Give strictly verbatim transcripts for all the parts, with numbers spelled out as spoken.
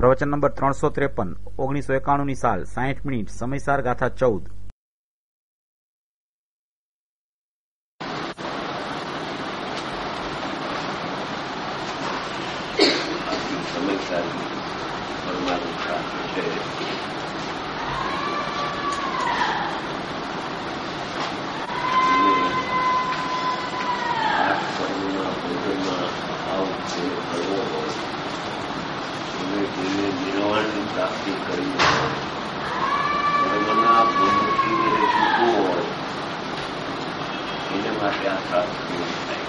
પ્રવચન નંબર ત્રણસો ત્રેપન ઓગણીસો એકાણું ની સાલ સાહીઠ મિનિટ સમયસાર ગાથા ચૌદ. પ્રાપ્તિ કરી ધર્મના બંધથી છૂટવું હોય એને માટે આ પ્રાપ્તિ થાય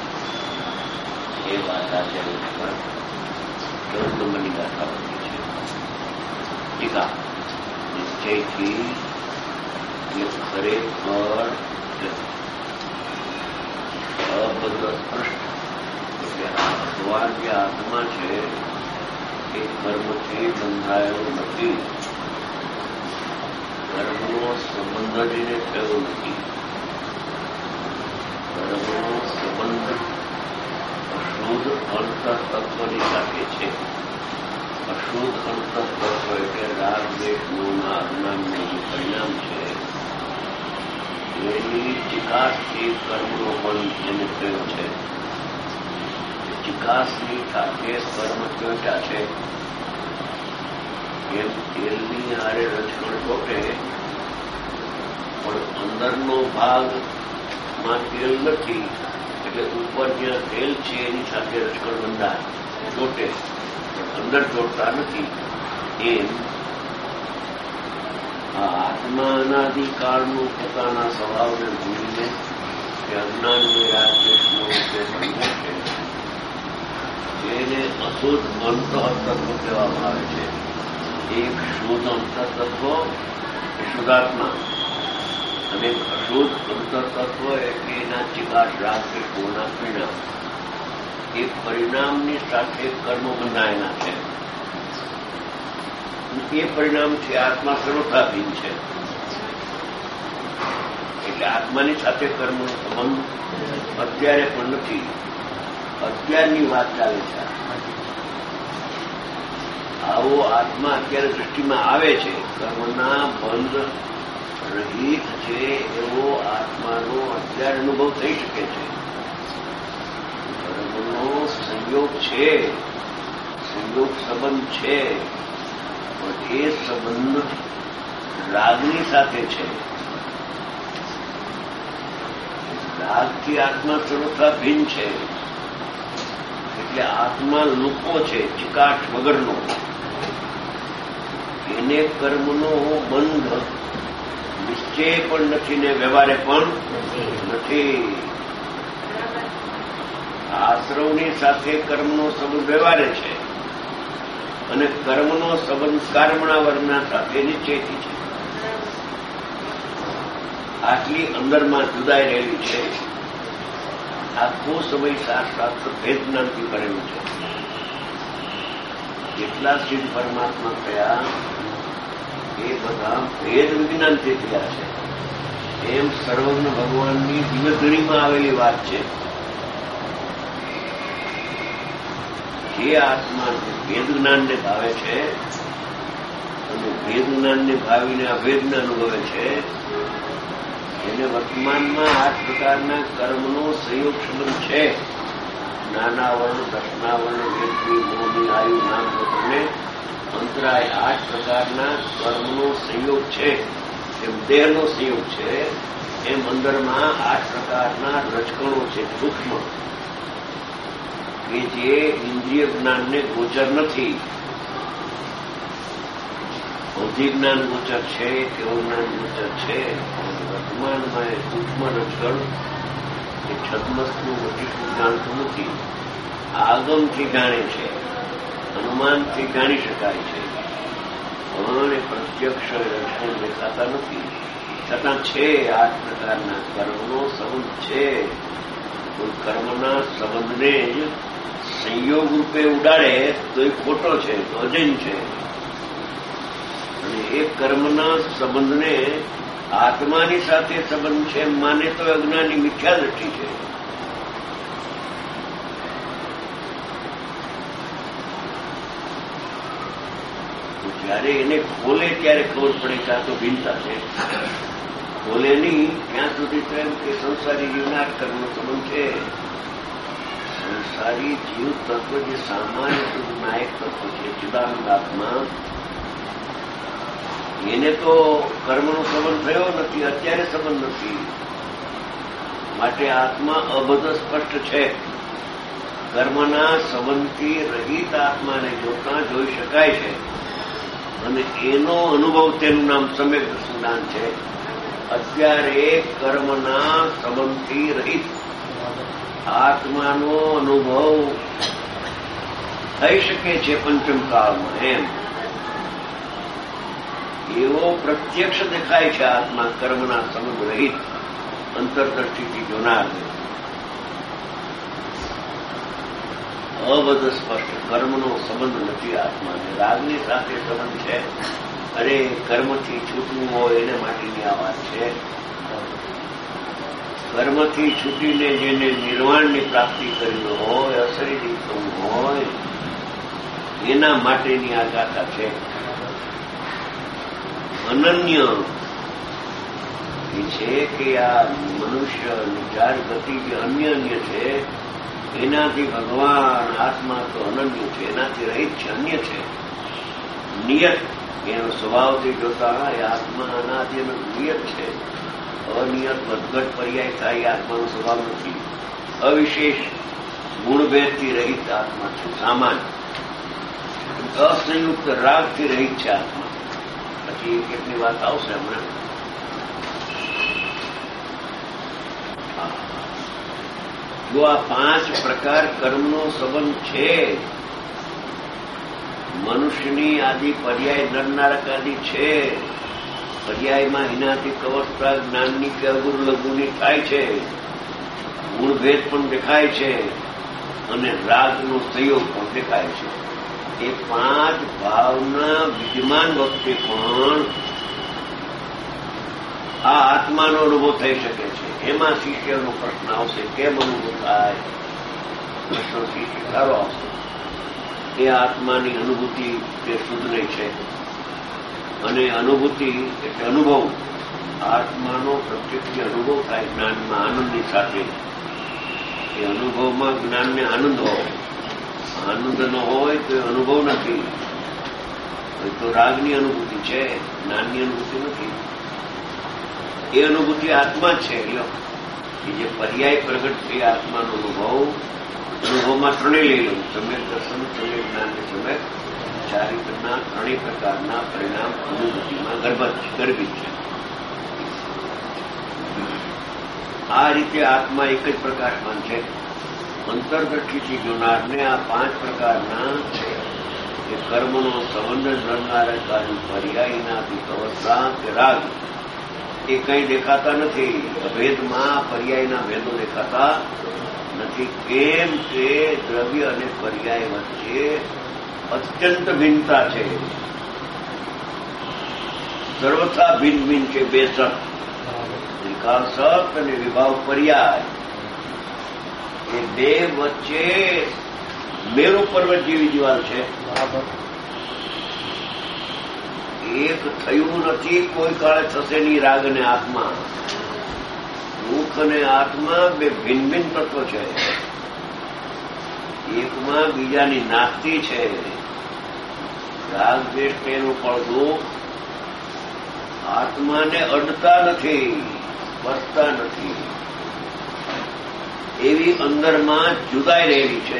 એ વાત આજે ચૌદ નંબરની ગાથા બની છે. ટીકા નિશ્ચયથી એ ખરેખર અબદ્ધ સ્પષ્ટ એટલે આ ભગવાન જે આત્મા છે એ કર્મથી બંધાયો નથી. કર્મનો સંબંધ જ એને થયો નથી. કર્મનો સંબંધ અશુદ્ધ અંતઃતત્વની સાથે છે. અશુદ્ધ અંતઃતત્વ એટલે રાગ દ્વેષના અજ્ઞાનનું જે પરિણામ છે એની ચિકાસથી કર્મનો બંધ એને થયો છે. ચિકાસની સાથે કર્મ ચોટ્યા છે. એમ તેલની હારે રચકણ ચોટે પણ અંદરનો ભાગમાં તેલ નથી એટલે ઉપર જ્યાં તેલ છે એની સાથે રચકણ બંધાય ચોટે પણ અંદર ચોટતા નથી. એમ આ આત્મા અનાદિકાળનું પોતાના સ્વભાવને ભૂલીને કે અજ્ઞાનની રાગદ્વેષનો ઉપદેશ બન્યો છે એને અશુદ્ધ અંતઃતત્વ કહેવામાં આવે છે. એક શુદ્ધ અંતઃતત્વ એ શુદ્ધાત્મા અને અશુદ્ધ અંતઃતત્વ એટલે એના ચિકાસ રાગ દ્વેષોના પરિણામ. એ પરિણામની સાથે કર્મ બંધાયેલા છે. એ પરિણામથી આત્મા સર્વથાધીન છે એટલે આત્માની સાથે કર્મનો સંબંધ અત્યારે પણ નથી. અત્યારની વાત ચાલે છે. આવો આત્મા અત્યારે દૃષ્ટિમાં આવે છે. કર્મના બંધ રહિત છે એવો આત્માનો અત્યારે અનુભવ થઈ શકે છે. કર્મનો સંયોગ છે, સંયોગ સંબંધ છે પણ એ સંબંધ રાગની સાથે છે. રાગથી આત્મા સર્વથા ભિન્ન છે એટલે આત્મા લુકો છે ચિકાટ વગરનો. એને કર્મનો બંધ નિશ્ચય પણ નથી ને વ્યવહારે પણ નથી. આશ્રવની સાથે કર્મનો સંબંધ વ્યવહારે છે અને કર્મનો સંબંધ કર્મણા વર્ગના સાથે નિશ્ચયથી છે. આટલી અંદરમાં જુદાઈ રહેલી છે. આખો સમય શાસ્ત્ર ભેદ જ્ઞાનથી કરેલું છે. જેટલા સિદ્ધ પરમાત્મા થયા એ બધા ભેદ વિજ્ઞાનથી થયા છે. એમ સર્વજ્ઞ ભગવાનની દિવ્યધણીમાં આવેલી વાત છે. જે આત્મા ભેદ જ્ઞાનને ભાવે છે અને ભેદ જ્ઞાનને ભાવીને અભેદને અનુભવે છે એને વર્તમાનમાં આઠ પ્રકારના કર્મનો સંયોગ સંબંધ છે. નાના વર્ણ, દસના વર્ણ, વ્યક્તિ, મોહની, આયુ, નામ, ગોત્રને અંતરાય આઠ પ્રકારના કર્મનો સંયોગ છે. એમ દેહનો સંયોગ છે એમ અંદરમાં આઠ પ્રકારના રજકણો છે સૂક્ષ્મ કે જે ઇન્દ્રિય જ્ઞાનને ગોચર નથી. બૌદ્ધિક જ્ઞાન ગોચર છે, કેવું જ્ઞાન ગોચર છે. વર્તમાનમાં એ સૂક્ષ્મ રજકણ એ છદ્મસનું વટિષ્ઠ જાણતું નથી. આગમથી જાણે છે, અનુમાનથી જાણી શકાય છે પણ એ પ્રત્યક્ષ રક્ષણ દેખાતા નથી. છતાં છે આઠ પ્રકારના કર્મનો સંબંધ છે. કોઈ કર્મના સંબંધને જ સંયોગ રૂપે ઉડાડે તો એ ખોટો છે, તો અજૈન છે. અને એ કર્મના સંબંધને આત્માની સાથે સંબંધ છે માને તો અજ્ઞાની મિથ્યા દ્રષ્ટિ છે. જયારે એને ખોલે ત્યારે ખબર પડે કે આ તો ભિન્નતા છે. ખોલે નહીં ત્યાં સુધી તો એમ કે સંસારી જીવના કર્મનો સંબંધ છે. સંસારી જીવ તત્વ જે સામાન્ય નાયક તત્વ છે ચિદાનંદ આત્મા, એને તો કર્મનો સંબંધ થયો નથી, અત્યારે સંબંધ નથી. માટે આત્મા અબદ્ધ સ્પષ્ટ છે. કર્મના સંબંધથી રહિત આત્માને જોતા જોઈ શકાય છે અને એનો અનુભવ તેનું નામ સમ્યક દર્શન છે. અત્યારે કર્મના સંબંધથી રહિત આત્માનો અનુભવ થઈ શકે છે પંચમ કાળમાં. એમ એવો પ્રત્યક્ષ દેખાય છે આત્મા કર્મના સંબંધ રહિત અંતરદ્રષ્ટિથી જોનાર. અબદ્ધ સ્પષ્ટ કર્મનો સંબંધ નથી આત્માને. રાગની સાથે સંબંધ છે. અરે કર્મથી છૂટવું હોય એને માટેની આ વાત છે. કર્મથી છૂટીને જેને નિર્વાણની પ્રાપ્તિ કરી હોય, અશરીરી થવું હોય, એના માટેની આ ગાથા છે. અનન્ય એ છે કે આ મનુષ્ય ચાર ગતિ જે અન્ય અન્ય છે એનાથી ભગવાન આત્મા તો અનન્ય છે, એનાથી રહિત છે, અન્ય છે. નિયત એનો સ્વભાવથી જોતા એ આત્મા અનાદિ નિયત છે. અનિયત વધઘટ પર્યાય થાય આત્માનો સ્વભાવ નથી. અવિશેષ ગુણભેદથી રહિત આત્મા છે. સામાન્ય અસંયુક્ત રાગથી રહિત છે આત્મા. પછી કેટલી વાત આવશે હમણાં. જો આ પાંચ પ્રકાર કર્મનો સંબંધ છે, મનુષ્યની આદિ પર્યાય નરનારક આદિ છે. પર્યાયમાં હિનાથી કવચતા જ્ઞાનની કે અગુરુ લઘુની થાય છે. ગુણભેદ પણ દેખાય છે અને રાગનો સંયોગ પણ દેખાય છે. એ પાંચ ભાવના વિદ્યમાન વખતે પણ આ આત્માનો અનુભવ થઈ શકે છે. એમાં શિષ્યનો પ્રશ્ન આવશે, કેમ અનુભવ થાય? પ્રશ્ન શિષ્ય સારો આવશે. એ આત્માની અનુભૂતિ તે શુદ્ધ નહીં છે અને અનુભૂતિ એટલે અનુભવ. આત્માનો પ્રત્યક્ષ અનુભવ થાય જ્ઞાનમાં આનંદની સાથે. એ અનુભવમાં જ્ઞાનને આનંદ હોય. આનંદ ન હોય તો એ અનુભવ નથી. તો રાગની અનુભૂતિ છે, જ્ઞાનની અનુભૂતિ નથી. એ અનુભૂતિ આત્મા જ છે. એ જે પર્યાય પ્રગટ છે આત્માનો અનુભવ. અનુભવમાં ત્રણેય લઈ લઉં, સમ્યક દર્શન, સમ્યક જ્ઞાન અને સમ્યક ચારિત્રના ત્રણેય પ્રકારના પરિણામ અનુભૂતિમાં ગર્ભિત છે. આ રીતે આત્મા એક જ પ્રકાશમાન છે. અંતરદ્રષ્ટિથી જોનારને આ પાંચ પ્રકારના છે કે કર્મનો સંબંધ નરનારક આદિ પર્યાયનાથી અવસ્થા કે રાગ એ કંઈ દેખાતા નથી. અભેદમાં પર્યાયના ભેદો દેખાતા નથી. કેમ કે દ્રવ્ય અને પર્યાય વચ્ચે અત્યંત ભિન્નતા છે. સર્વથા ભિન્ન ભિન્ન છે બે સત, નિકાલ સત અને વિભાવ પર્યાય. એ બે વચ્ચે મેરુ પર્વત જેવી દિવાલ છે. એક થયું નથી, કોઈ કાળે થશે નહીં. રાગ અને આત્મા, દુઃખ અને આત્મા બે ભિન્ન ભિન્ન તત્વો છે. એકમાં બીજાની નાસ્તી છે. રાગ દ્વેષ એનું પડદું આત્માને અડતા નથી, સ્પર્શતા નથી. એવી અંદરમાં જુદાઈ રહેલી છે.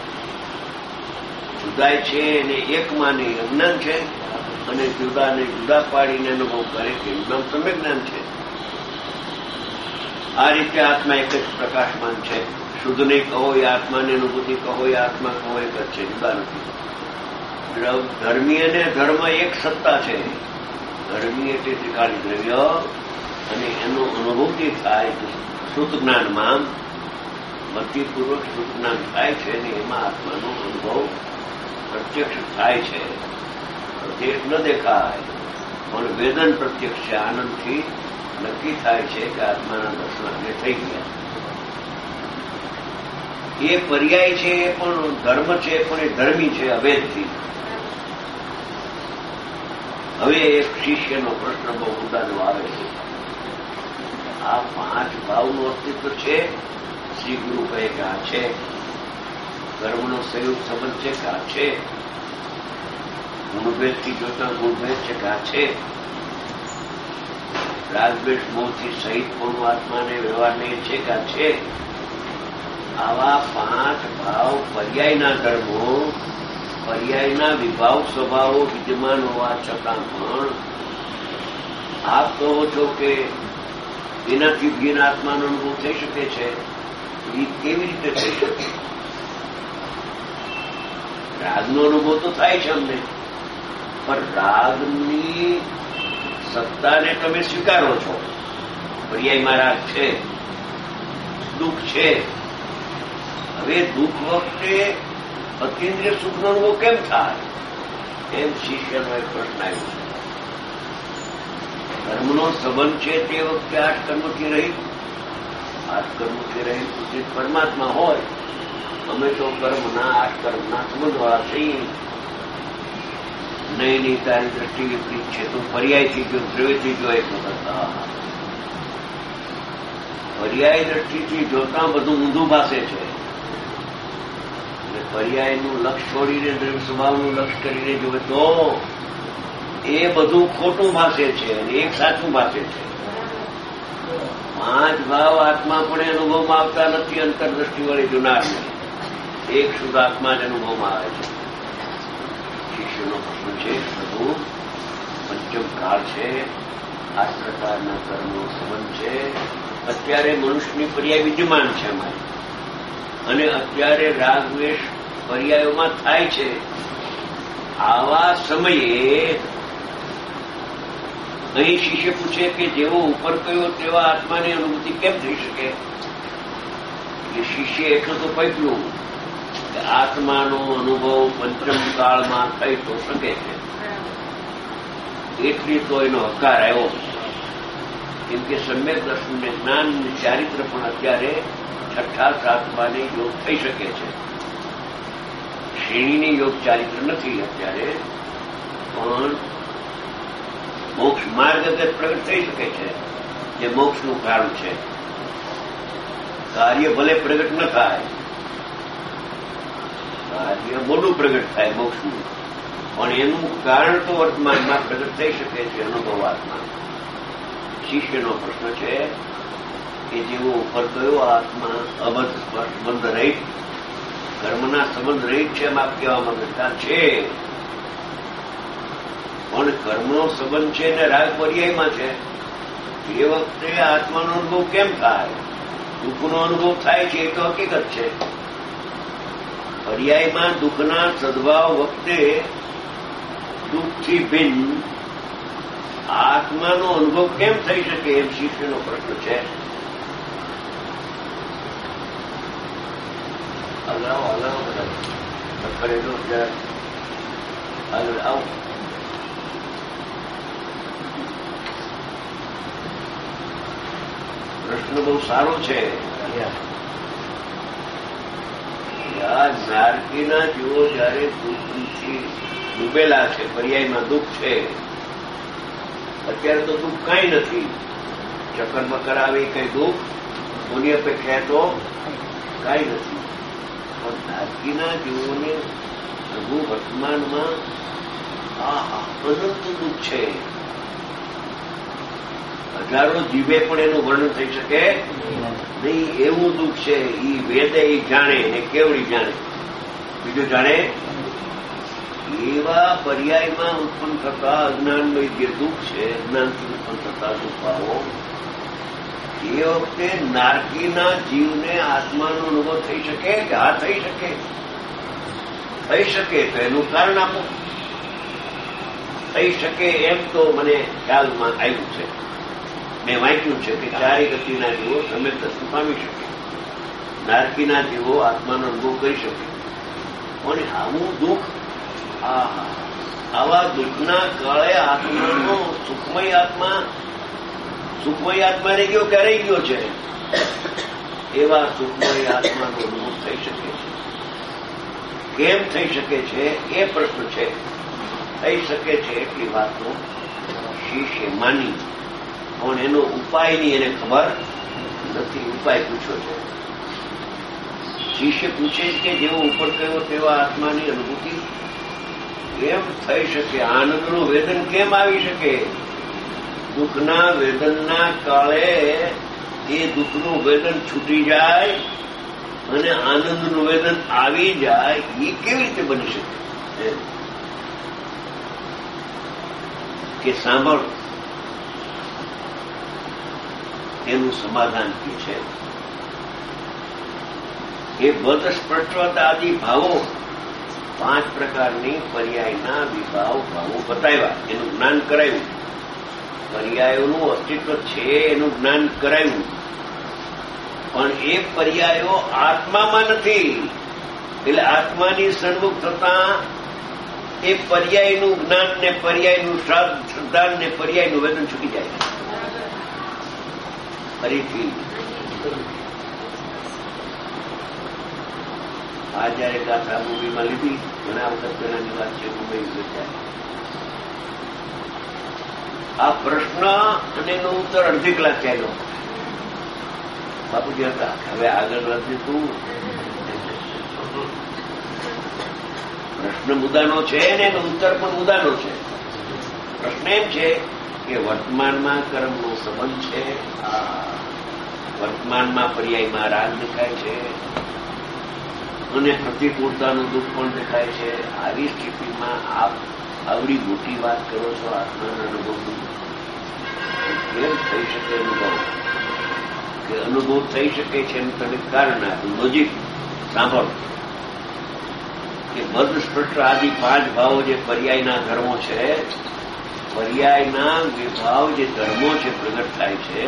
જુદાઈ છે એને એકમાં નહીં અજ્ઞાન છે અને જુદાને જુદા પાડીને અનુભવ કરે છે નામ સમ્યક જ્ઞાન છે. આ રીતે આત્મા એક જ પ્રકાશમાન છે. શુદ્ધને કહો એ આત્માની અનુભૂતિ કહો એ આત્મા કહો એક જ છે, જુદા નથી. ધર્મી અને ધર્મ એક સત્તા છે. ધર્મી એટલે ત્રિકાળી દ્રવ્ય અને એનું અનુભૂતિ થાય શુદ્ધ જ્ઞાનમાં. મતિપૂર્વક શુદ્ધ જ્ઞાન થાય છે અને એમાં આત્માનો અનુભવ પ્રત્યક્ષ થાય છે. પ્રત્યક્ષ ન દેખાય પણ વેદન પ્રત્યક્ષ છે. આનંદથી નક્કી થાય છે કે આત્માના દર્શન આપણે થઈ ગયા. એ પર્યાય છે એ પણ ધર્મ છે, પણ એ ધર્મી છે અભેદથી. હવે એક શિષ્યનો પ્રશ્ન બહુ મુદ્દાનો આવે છે. આ પાંચ ભાવનું અસ્તિત્વ છે? શ્રી ગુરુ કહે કે આ છે. કર્મનો સંયુક્ત સંબંધ છે કે આ છે. ગુણભેદથી જોતા ગુણભેદ છે કે આ છે. રાગદ્વેષ મોહથી સહિત પણ આત્માને વ્યવહારને છે કે આ છે. આવા પાંચ ભાવ પર્યાયના ધર્મો, પર્યાયના વિભાવ સ્વભાવો વિદ્યમાન હોવા છતાં પણ આપ કહો છો કે એનાથી ભીન આત્માનો અનુભવ થઈ શકે છે. એ કેવી રીતે થઈ શકે? રાગનો અનુભવ તો થાય છે અમને, પણ રાગની સત્તાને તમે સ્વીકારો છો. પર્યાયમાં રાગ છે, દુઃખ છે. હવે દુઃખ વખતે અતિન્દ્રિય સુખનો અનુભવ કેમ થાય? એમ શિષ્યનો એક પ્રશ્ન આવ્યો છે. કર્મનો સંબંધ છે તે વખતે આઠ કર્મથી રહી આઠ કર્મથી રહી સુધી પરમાત્મા હોય. અમે તો કર્મના આઠ કર્મના સંબંધવાળા છીએ. નહીં નહીં તારી દ્રષ્ટિ વિપરીત છે. તો પર્યાયથી જો દ્રવ્યથી જો એક વખત પર્યાય દ્રષ્ટિથી જોતા બધું ઊંધું ભાષે છે. પર્યાયનું લક્ષ છોડીને દ્રવ્ય સ્વભાવનું લક્ષ કરીને જોવે તો એ બધું ખોટું ભાષે છે અને એક સાચું ભાષે છે. પાંચ ભાવ આત્મા પણ અનુભવમાં આવતા નથી. અંતરદ્રષ્ટિ વળી જોનારને એક શુદ્ધ આત્મા જ અનુભવમાં આવે છે. શિષ્યનો પ્રશ્ન છે, પ્રભુ પંચમ કાળ છે, આ પ્રકારના કર્મનો સંબંધ છે. અત્યારે મનુષ્યની પર્યાય વિદ્યમાન છે અમારી, અને અત્યારે રાગ દ્વેષ પર્યાયોમાં થાય છે. આવા સમયે અહીં શિષ્ય પૂછે કે જેવો ઉપર કહ્યો તેવા આત્માની અનુભૂતિ કેમ થઈ શકે? એ શિષ્ય એટલું તો પૈકલું કે આત્માનો અનુભવ પંચમ કાળમાં થઈ તો શકે છે. એટલી તો એનો હકાર આવ્યો, કેમ કે સમ્યક દર્શન જ્ઞાન ચારિત્ર પણ અત્યારે છઠ્ઠા સાતમાને યોગ થઈ શકે છે. શ્રેણીની યોગ ચારિત્ર નથી અત્યારે, પણ મોક્ષ માર્ગ અગત પ્રગટ થઈ શકે છે, જે મોક્ષનું કારણ છે. કાર્ય ભલે પ્રગટ ન થાય, કાર્ય મોડું પ્રગટ થાય મોક્ષનું, પણ એનું કારણ તો વર્તમાનમાં પ્રગટ થઈ શકે છે. અનુભવાત્મા. શિષ્યનો પ્રશ્ન છે કે જેવો ઉપર કયો આત્મા અબદ્ધ સ્પષ્ટ બંધ રહિત કર્મના સંબંધ રહિત છે એમ આપ કહેવા માંગતા છે, પણ કર્મનો સંબંધ છે ને રાગ પર્યાયમાં છે. એ વખતે આત્માનો અનુભવ કેમ થાય? દુઃખનો અનુભવ થાય છે એ તો હકીકત છે. પર્યાયમાં દુઃખના સદભાવ વખતે દુઃખથી ભિન્ન આત્માનો અનુભવ કેમ થઈ શકે? એમ શિષ્યનો પ્રશ્ન છે. આગળ આવો, આગળ આવો બધા કરેલો આગળ આવો. પ્રશ્ન બહુ સારો છે. નારકીના જીવો જયારે દુઃખથી ડૂબેલા છે, પર્યાયમાં દુઃખ છે. અત્યારે તો દુઃખ કઈ નથી. ચક્કર બક્કર આવે કઈ દુઃખ કોની અપેક્ષા તો કઈ નથી. પણ નારકીના જીવોને પ્રભુ વર્તમાનમાં આ અનંત દુઃખ છે. હજારો જીવે પણ એનું વર્ણન થઈ શકે નહીં એવું દુઃખ છે. એ વેદે એ જાણે ને કેવડી જાણે, બીજું જાણે. એવા પર્યાયમાં ઉત્પન્ન થતા અજ્ઞાનમય જે દુઃખ છે, અજ્ઞાનથી ઉત્પન્ન થતા દુઃખાઓ, એ વખતે નારકીના જીવને આત્માનો અનુભવ થઈ શકે કે હા થઈ શકે? થઈ શકે તો એનું કારણ આપો. થઈ શકે એમ તો મને ખ્યાલમાં આવ્યું છે, મેં વાંચ્યું છે કે ચારે ગતિના જીવો સમ્યક દર્શન પામી શકે, નારકીના જીવો આત્માનો અનુભવ કરી શકે. પણ આવું દુઃખ, આવા દુઃખના કાળે આત્માનો સુખમય આત્મા સુખમય આત્મા રહી ગયો ક્યારે ગયો છે? એવા સુખમય આત્માનો અનુભવ થઈ શકે છે. કેમ થઈ શકે છે એ પ્રશ્ન છે. થઈ શકે છે એટલી વાતો શિષ્ય માની, પણ એનો ઉપાયની એને ખબર નથી. ઉપાય પૂછ્યો છે. શિષ્ય પૂછે કે જેવો ઉપર કયો તેવા આત્માની અનુભૂતિ કેમ થઈ શકે? આનંદનું વેદન કેમ આવી શકે? દુઃખના વેદનના કાળે એ દુઃખનું વેદન છૂટી જાય અને આનંદનું વેદન આવી જાય, એ કેવી રીતે બની શકે? કે સાંભળ, એનું સમાધાન કે છે એ બધ સ્પષ્ટતાદી ભાવો પાંચ પ્રકારની પર્યાયના વિભાવ ભાવો બતાવ્યા, એનું જ્ઞાન કરાયું. પર્યાયોનું અસ્તિત્વ છે એનું જ્ઞાન કરાયું, પણ એ પર્યાયો આત્મામાં નથી. એટલે આત્માની સન્મુખ થતા એ પર્યાયનું જ્ઞાન ને પર્યાયનું શ્રદ્ધાન ને પર્યાયનું વેદન છૂટી જાય. ફરીથી આ જયારે ગાથા મુંબઈમાં લીધી, ઘણા વખત પહેલાની વાત છે, મુંબઈ વેચાય. આ પ્રશ્ન અને એનો ઉત્તર અડધી કલાક ચાલ્યો. બાપુજી હતા, હવે આગળ વધે તું. પ્રશ્ન મુદ્દાનો છે ને એનો ઉત્તર પણ મુદ્દાનો છે. પ્રશ્ન એમ છે કે વર્તમાનમાં કર્મનો સંબંધ છે, વર્તમાનમાં પર્યાયમાં રાગ દેખાય છે અને પ્રતિકૂળતાનું દુઃખ પણ દેખાય છે. આવી સ્થિતિમાં આપ આવડી મોટી વાત કરો છો આત્માના અનુભવની, કેમ થઈ શકે અનુભવ? કે અનુભવ થઈ શકે છે એનું તને કારણ આપ્યું, લોજિક સાંભળ. કે બધ સ્પષ્ટ આદિ પાંચ ભાવો જે પર્યાયના ધર્મો છે, પર્યાયના વિભાવ જે ધર્મો છે પ્રગટ થાય છે,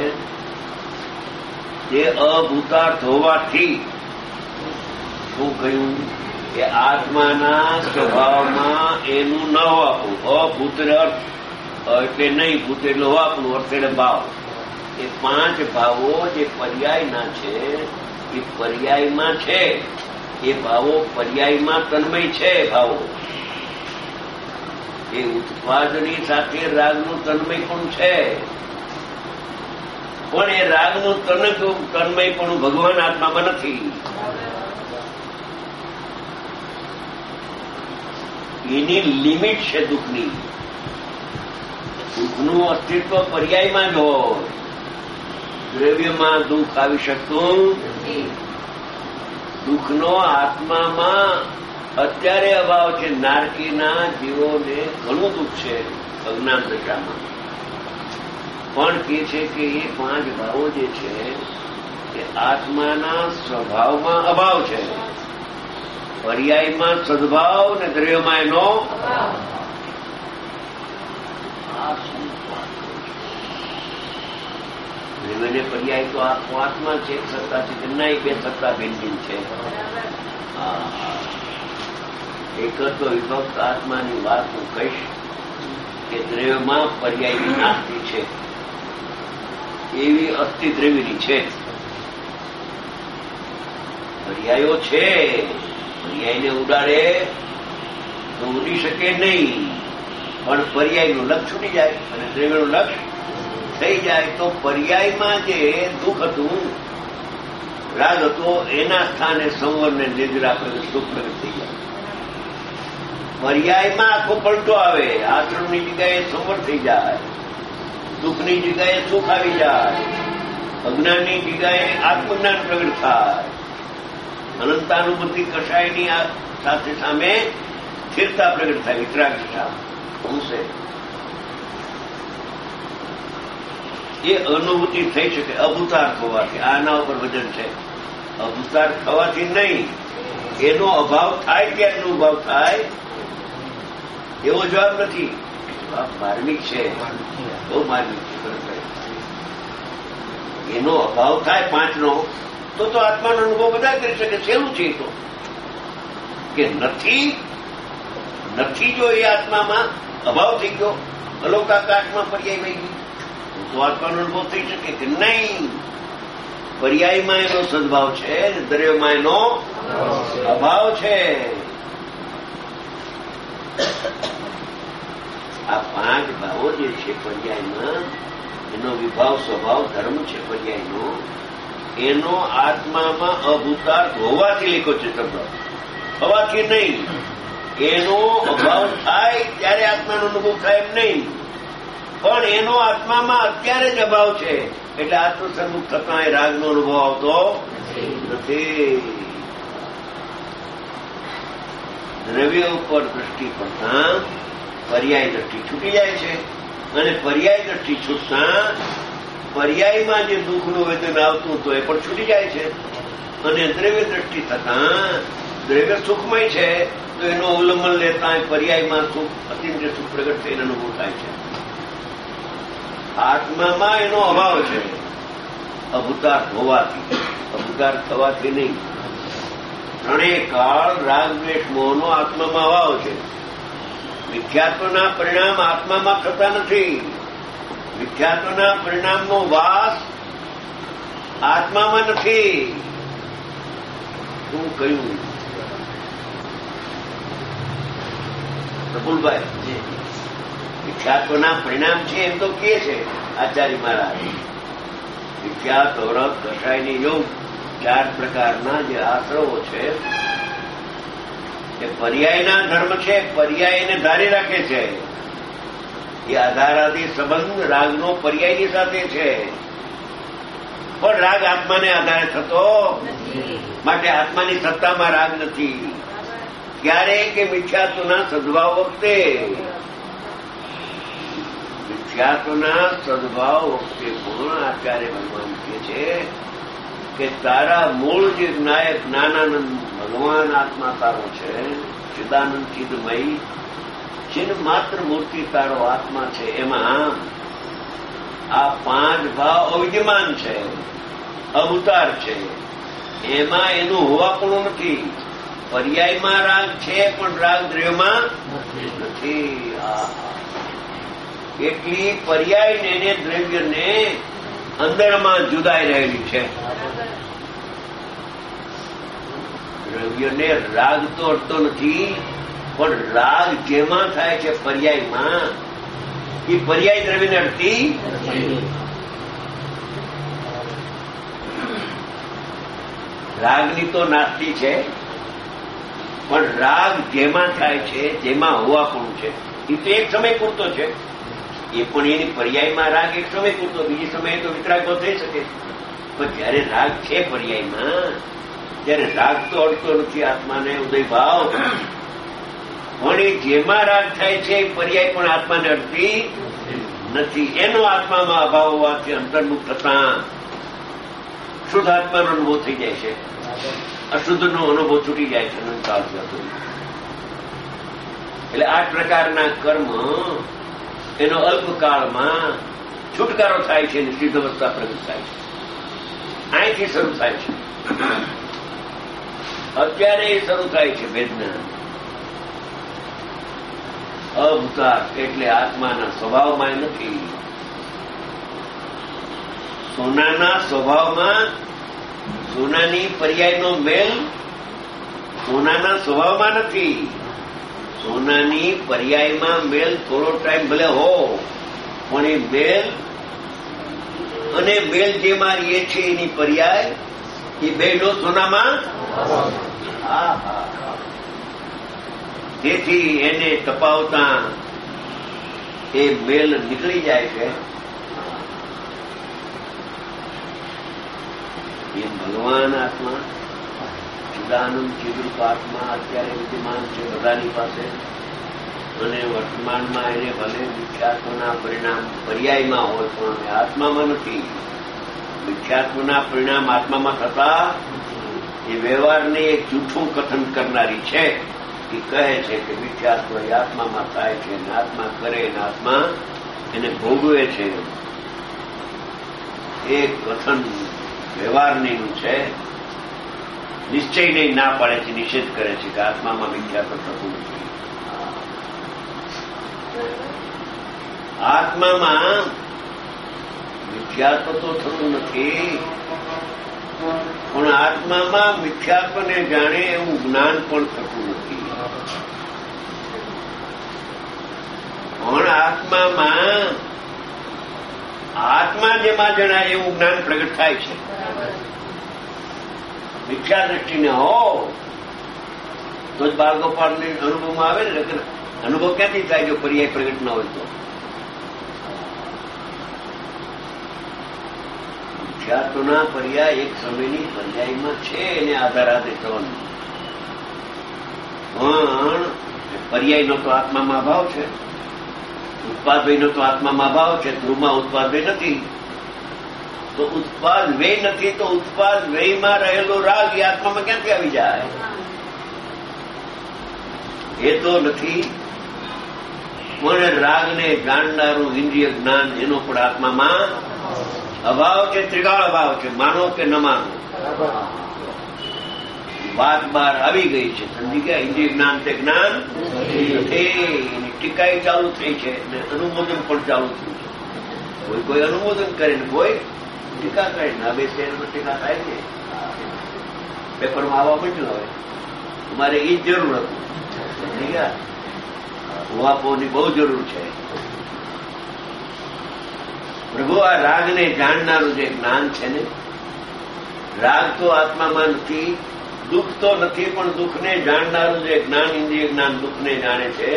તે અભૂતાર્થ હોવાથી શું કહ્યું કે આત્માના સ્વભાવમાં એનું ન હોવાપું. અભૂત અર્થ એટલે નહીં, ભૂત એટલે હોવાપું, અર્થ એટલે ભાવ. એ પાંચ ભાવો જે પર્યાયના છે એ પર્યાયમાં છે. એ ભાવો પર્યાયમાં તન્મય છે. ભાવો એ ઉત્પાદની સાથે રાગનું તન્મય પણ છે, પણ એ રાગનું તન્મય પણ ભગવાન આત્મામાં નથી. એની લિમિટ છે દુઃખની. દુઃખનું અસ્તિત્વ પર્યાયમાં જ હોય, દ્રવ્યમાં દુઃખ આવી શકતું નથી. દુઃખનો આત્મામાં અત્યારે અભાવ છે. નારકીના જીવોને ઘણું દુઃખ છે અજ્ઞાન દશામાં, પણ કે છે કે એ પાંચ ભાવો જે છે એ આત્માના સ્વભાવમાં અભાવ છે. પર્યાયમાં સદભાવ ને દ્રવ્યમાં એનો દ્રવ્યને પર્યાય તો આખો આત્મા છે, એક સત્તા છે. ના, બે સત્તા ભિન્ન ભિન્ન છે. એક તો વિભક્ત આત્માની વાત હું કહીશ કે દ્રવ્યમાં પર્યાયની નાસ્તિ છે, એવી અસ્થિ દ્રવ્યની છે. પર્યાયો છે, પર્યાયને ઉડાડે તો ઉડી શકે નહીં, પણ પર્યાયનું લક્ષ છૂટી જાય અને દ્રવ્યનું લક્ષ થઈ જાય તો પર્યાયમાં જે દુઃખ હતું, રાગ હતો, એના સ્થાને સંવરને નિદ્રા પ્રગટ સુખ પ્રગટ થઈ જાય. પર્યાયમાં આખો પલટો આવે. આશ્રમની જગ્યાએ સંવર થઈ જાય, દુઃખની જગ્યાએ સુખ આવી જાય, અજ્ઞાનની જગ્યાએ આત્મજ્ઞાન પ્રગટ થાય. અનંતાનુભૂતિ કષાયની સાથે સામે સ્થિરતા પ્રગટ થાય, વિતરાગતા અંશે. એ અનુભૂતિ થઈ શકે અભૂતાર્થ હોવાથી. આના ઉપર વજન છે. અભૂતાર્થ થવાથી નહીં, એનો અભાવ થાય ત્યારનો અભાવ થાય એવો જવાબ નથી. માર્મિક છે, બહુ માર્મિક છે. એનો અભાવ થાય પાંચનો તો તો આત્માનો અનુભવ બધા કરી શકે છે. એવું છે તો કે નથી નથી જો એ આત્મામાં અભાવ થઈ ગયો, અલોકાકાશમાં પર્યાય વહી ગઈ, તો આત્માનો અનુભવ થઈ શકે કે નહીં? પર્યાયમાં એનો સદભાવ છે, દ્રવ્યમાં એનો અભાવ છે. આ પાંચ ભાવો જે છે પર્યાયમાં, એનો વિભાવ સ્વભાવ ધર્મ છે પર્યાયનો, એનો આત્મામાં અભૂતાર્થ હોવાથી લીખો છે શબ્દ, થવાથી નહીં. એનો અભાવ થાય ત્યારે આત્માનો અનુભવ થાય એમ નહીં, પણ એનો આત્મામાં અત્યારે જ અભાવ છે એટલે આત્મસન્મુખ થતા એ રાગનો અનુભવ આવતો નથી. દ્રવ્ય ઉપર દ્રષ્ટિ પડતા પર્યાય દ્રષ્ટિ છૂટી જાય છે, અને પર્યાય દ્રષ્ટિ છૂટતા પર્યાયમાં જે દુઃખનું વેદન આવતું હતું એ પણ છૂટી જાય છે, અને દ્રવ્ય દ્રષ્ટિ થતા દ્રવ્ય સુખમય છે તો એનો અવલંબન લેતા પર્યાયમાં સુખ અતિન્દ્ર સુખ પ્રગટ થઈને અનુભવ થાય છે. આત્મામાં એનો અભાવ છે અભૂતાર્થ હોવાથી, અભૂતાર્થ થવાથી નહીં. ત્રણેય કાળ રાગ દ્વેષ મોહનો આત્મામાં અભાવ છે. મિથ્યાત્વના પરિણામ આત્મામાં થતા નથી. મિથ્યાત્વના પરિણામનો વાસ આત્મામાં નથી. શું કહ્યું પ્રફુલભાઈ? મિથ્યાત્વના પરિણામ છે એમ તો કહે છે આચાર્ય મહારાજ. વિખ્યાત, વ્રત, કષાયની યોગ ચાર પ્રકારના જે આશ્રવો છે એ પર્યાયના ધર્મ છે. પર્યાય એને ધારી રાખે છે. એ આધારાદી સંબંધ રાગનો પર્યાયની સાથે છે, પણ રાગ આત્માને આધારે થતો માટે આત્માની સત્તામાં રાગ નથી. ક્યારે કે મિથ્યાત્વના સદભાવ વખતે, મિથ્યાત્વના સદભાવ વખતે પણ આચાર્ય ભગવાન કહે છે કે તારા મૂળ જે નાયક જ્ઞાનાનંદ ભગવાન આત્મા તારો છે, ચિદાનંદ ચિદમય ચિન્હ માત્ર મૂર્તિ તારો આત્મા છે, એમાં આ પાંચ ભાવ અવિદ્યમાન છે, અવતાર છે, એમાં એનું હોવાપણું નથી. પર્યાયમાં રાગ છે પણ રાગ દ્રવ્યમાં નથી. એટલી પર્યાય ને દ્રવ્યને અંદરમાં જુદાઈ રહેલી છે. દ્રવ્યને રાગ તો અડતો નથી, પણ રાગ જેમાં થાય છે પર્યાયમાં, એ પર્યાય દ્રવ્યને અડતી. રાગની તો નાસ્તી છે, પણ રાગ જેમાં થાય છે, જેમાં હોવાપણું છે, એ તો એક સમય પૂરતો છે. એ પણ એની પર્યાયમાં રાગ એક સમય પૂરતો, બીજી સમયે તો વિતરાગો થઈ શકે. પણ જયારે રાગ છે પર્યાયમાં, ત્યારે રાગ તો અડતો નથી આત્માને ઉદય ભાવ, પણ એ જેમાં રાગ થાય છે પર્યાય પણ આત્માને અડતી નથી. એનો આત્મામાં અભાવ હોવાથી અંતર્મુખ થતા શુદ્ધ આત્માનો અનુભવ થઈ જાય છે, અશુદ્ધનો અનુભવ છૂટી જાય છે અનંતકાળ સુધી. એટલે આ પ્રકારના કર્મ એનો અલ્પકાળમાં છુટકારો થાય છે અને સિદ્ધ અવસ્થા પ્રગટ થાય છે. અહીંથી શરૂ થાય છે, અત્યારે એ શરૂ થાય છે વેદના. અવતાર એટલે આત્માના સ્વભાવમાં નથી. સોનાના સ્વભાવમાં, સોનાની પર્યાયનો મેલ સોનાના સ્વભાવમાં નથી. સોનાની પર્યાયમાં મેલ થોડો ટાઈમ ભલે હો, પણ એ મેલ અને મેલ જેમાં એ છે એની પર્યાય એ બે નો સોનામાં. હા હા તેથી એને તપાવતા એ મેલ નીકળી જાય છે. એ ભગવાન આત્મા ચિદાનંદ ચિદરૂપ આત્મા અત્યારે વિદ્યમાન છે બધાની પાસે, અને વર્તમાનમાં એને ભલે મિથ્યાત્વના પરિણામ પર્યાયમાં હોય પણ આત્મામાં નથી. મિથ્યાત્વના પરિણામ આત્મામાં થતા એ વ્યવહારને એક જૂઠું કથન કરનારી છે. એ કહે છે કે મિથ્યાત્વ એ આત્મામાં થાય છે, અને આત્મા કરે અને આત્મા એને ભોગવે છે. એ કથન વ્યવહારનું છે. નિશ્ચય નહીં ના પાડે છે, નિષેધ કરે છે કે આત્મામાં મિથ્યાત્વ થતું નથી. આત્મામાં મિથ્યાત્વ તો થતું નથી, પણ આત્મામાં મિથ્યાત્વને જાણે એવું જ્ઞાન પણ થતું નથી. પણ આત્મામાં આત્મા જેમાં જણાય એવું જ્ઞાન પ્રગટ થાય છે. મિથ્યા દ્રષ્ટિને હો તો જ બાળગોપાળને અનુભવમાં આવે ને. અનુભવ ક્યાંથી થાય જો પર્યાય પ્રગટ ના હોય તો? મિથ્યાત્વના પર્યાય એક સમયની પર્યાયમાં છે, એને આધાર આધે થવાનું. પણ પર્યાયનો તો આત્મામાં અભાવ છે, ઉત્પાદયનો તો આત્મામાં અભાવ છે. ધ્રુવમાં ઉત્પાદય નથી તો ઉત્પાદ વ્યય નથી તો ઉત્પાદ વ્યયમાં રહેલો રાગ એ આત્મામાં ક્યાંથી આવી જાય? એ તો નથી. પણ રાગને જાણનારું ઇન્દ્રિય જ્ઞાન એનો પણ આત્મામાં અભાવ છે, ત્રિકાળ અભાવ છે. માનો કે ન માનો, વાત બહાર આવી ગઈ છે. સમજી ગયા? ઇન્દ્રિય જ્ઞાન તે જ્ઞાન એની ટીકાઈ ચાલુ થઈ છે અને અનુમોદન પણ ચાલુ થયું છે. કોઈ કોઈ અનુમોદન કરે ને કોઈ ટીકા કરે ને. આ બે શહેરમાં ટીકા થાય છે. પેપરમાં આવવા માંડ્યું. હવે તમારે એ જ જરૂર હતું. સમજી ગયા? ઉહાપોની બહુ જરૂર છે. પ્રભુ આ રાગને જાણનારું જે જ્ઞાન છે ને, રાગ તો આત્મામાં નથી, દુઃખ તો નથી, પણ દુઃખને જાણનારું જે જ્ઞાન, ઇન્દ્રિય જ્ઞાન દુઃખને જાણે છે,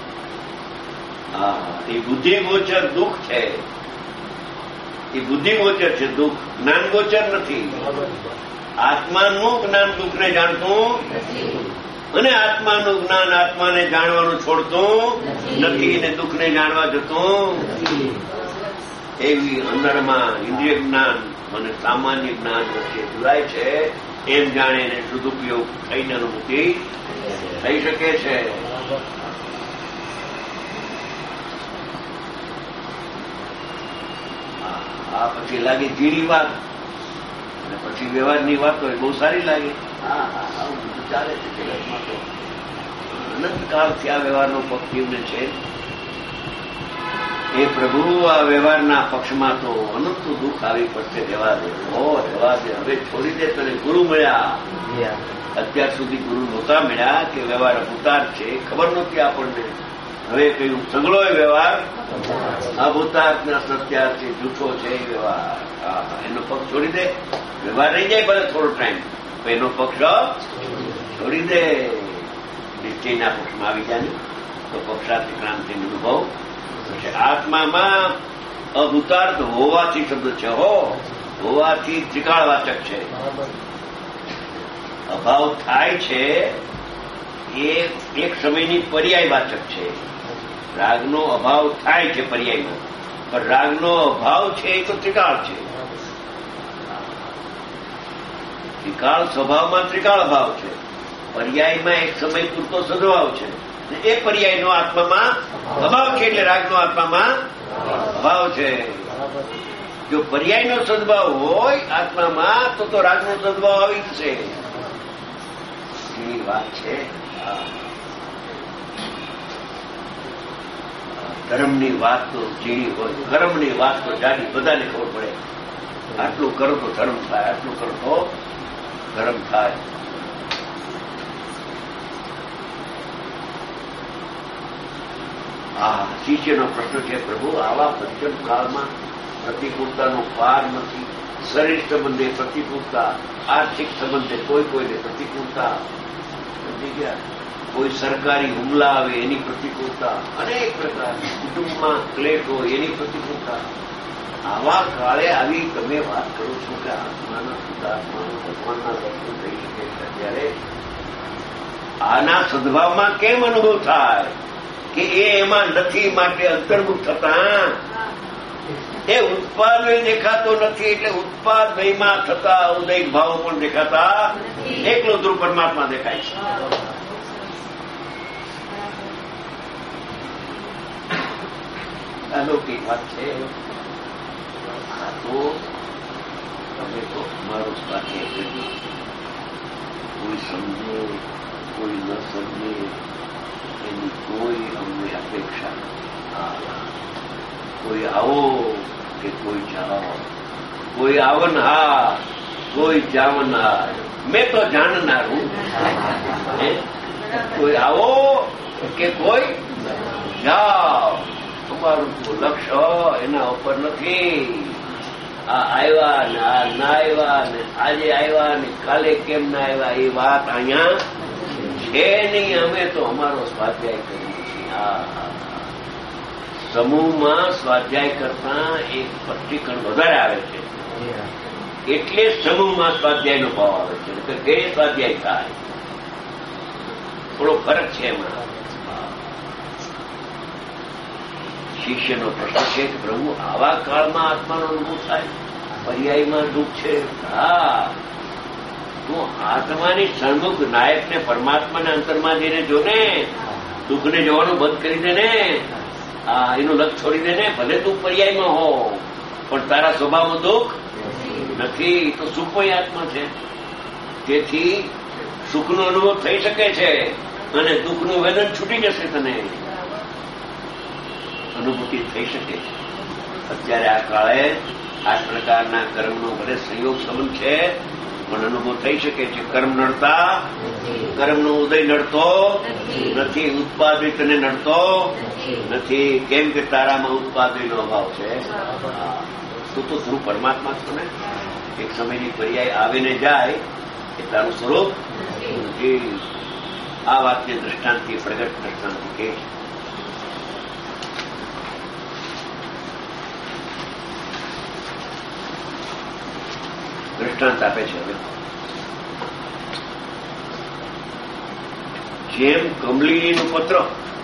હા એ બુદ્ધિગોચર દુઃખ છે. એ બુદ્ધિગોચર છે દુઃખ, જ્ઞાનગોચર નથી. આત્માનું જ્ઞાન દુઃખને જાણતું અને આત્માનું જ્ઞાન આત્માને જાણવાનું છોડતું નથી ને દુઃખને જાણવા જતું. એવી અંદરમાં ઇન્દ્રિય જ્ઞાન અને સામાન્ય જ્ઞાન વચ્ચે જોડાય છે. એમ જાણે એને સદુપયોગ થઈને અનુભૂતિ થઈ શકે છે. આ પછી લાગે ઝીણી વાત અને પછી વ્યવહારની વાત હોય બહુ સારી લાગે. હા હા આવું બધું ચાલે છે જગતમાં. તો અનંતકાળથી આ વ્યવહારનો પક્ષ છે. એ પ્રભુ આ વ્યવહારના પક્ષમાં તો અનંત દુઃખ આવી પડશે. રહેવા દે, હો રહેવા દે, હવે છોડી દે. તને ગુરુ મળ્યા. અત્યાર સુધી ગુરુ નહોતા મળ્યા કે વ્યવહાર અભૂતાર છે, ખબર નહોતી આપણને. હવે કહ્યું સગળો વ્યવહાર અભૂતાર્થ ને સત્યાર્થ છે, જૂઠો છે એ વ્યવહાર. એનો પક્ષ છોડી દે. વ્યવહાર રહી જાય ભલે થોડો ટાઈમ, એનો પક્ષ છોડી દે. નિશ્ચયના પક્ષમાં આવી જાય તો પક્ષાર્થી ક્રાંતિનો અનુભવ. આત્મામાં અભૂતાર્થ હોવાથી શબ્દ છે. હો હોવાથી ત્રિકાળવાચક છે. અભાવ થાય છે એ એક સમયની પર્યાયવાચક છે. રાગનો અભાવ થાય છે પર્યાયનો, પણ રાગનો અભાવ છે એ તો ત્રિકાળ છે. ત્રિકાળ સ્વભાવમાં ત્રિકાળ અભાવ છે. પર્યાયમાં એક સમય પૂરતો સદભાવ છે. એ પર્યાયનો આત્મામાં અભાવ છે, એટલે રાગનો આત્મામાં અભાવ છે. જો પર્યાયનો સદભાવ હોય આત્મામાં તો તો રાગનો સદભાવ આવી જશે. એની વાત છે. ધર્મની વાત તો ઝીણી હોય, કર્મની વાત તો જાડી, બધાને ખબર પડે. આટલું કરો તો ધર્મ થાય, આટલું કરો તો ધર્મ થાય. આ શિષ્યનો પ્રશ્ન છે, પ્રભુ આવા પંચમ કાળમાં પ્રતિકૂળતાનો પાર નથી. શરીર સંબંધે પ્રતિકૂળતા, આર્થિક સંબંધે કોઈ કોઈને પ્રતિકૂળતા, સમજી ગયા? કોઈ સરકારી હુમલા આવે એની પ્રતિકૂળતા, અનેક પ્રકારની કુટુંબમાં ક્લેશ હોય એની પ્રતિકૂળતા. આવા કાળે આવી તમે વાત કરો છો કે આત્માના શુદ્ધાત્માનો ભગવાનના દર્શન થઈ શકે છે, ત્યારે આના સદભાવમાં કેમ અનુભવ થાય કે એ એમાં નથી, માટે અંતર્મુખ થતા એ ઉત્પાદ દેખાતો નથી. એટલે ઉત્પાદ વયમાં થતા ઉદય ભાવો પણ દેખાતા, એકલો ધ્રુવ પરમાત્મા દેખાય છે. અલૌકિક વાત છે. આ તો તમે તો અમારું સાથે કોઈ સમજે કોઈ ન સમજે એની કોઈ અમને અપેક્ષા. કોઈ આવો કે કોઈ જાઓ, કોઈ આવનહાર કોઈ જાવનહાર. મેં તો જાણનાર હું. કોઈ આવો કે કોઈ જાઓ, છુપારું છું. લક્ષ્ય એના ઉપર નથી. આ આવ્યા ને આ ના આવ્યા ને આજે આવ્યા ને કાલે કેમ ના આવ્યા એ વાત અહીંયા છે નહીં. અમે તો અમારો સ્વાધ્યાય કરીએ છીએ. આ સમૂહમાં સ્વાધ્યાય કરતા એક પચીકણ વધારે આવે છે, એટલે સમૂહમાં સ્વાધ્યાયનો ભાવ આવે છે. કે બે સ્વાધ્યાય થાય, થોડો ફરક છે એમાં. શિષ્યનો પ્રશ્ન છે કે પ્રભુ આવા કાળમાં આત્માનો અનુભવ થાય, પર્યાયમાં દુઃખ છે. હા, તું આત્માની સન્મુખ નાયકને પરમાત્માને અંતરમાં જઈને જો ને, દુઃખને જોવાનું બંધ કરી દે ને, આ એનું લક્ષ છોડી દે ને. ભલે તું પર્યાયમાં હો પણ તારા સ્વભાવમાં દુઃખ નથી, તો સુખમય આત્મા છે. તેથી સુખનો અનુભવ થઈ શકે છે અને દુઃખનું વેદન છૂટી જશે. તને અનુભૂતિ થઈ શકે છે. અત્યારે આ કાળે આ પ્રકારના કર્મનો ભલે સંયોગ સંબંધ છે પણ અનુભવ થઈ શકે છે. કર્મ નડતા, કર્મનો ઉદય નડતો નથી, ઉત્પાદિતને નડતો નથી. કેમ કે તારામાં ઉત્પાદનનો અભાવ છે. તું તો ધ્રુવ પરમાત્મા છો ને. એક સમયની પર્યાય આવે ને જાય એ તારું સ્વરૂપ. આ વાતને દ્રષ્ટાંતથી, પ્રગટ દ્રષ્ટાંતથી કે દ્રષ્ટાંત આપે છે. હવે જેમ કમલીનું પત્ર,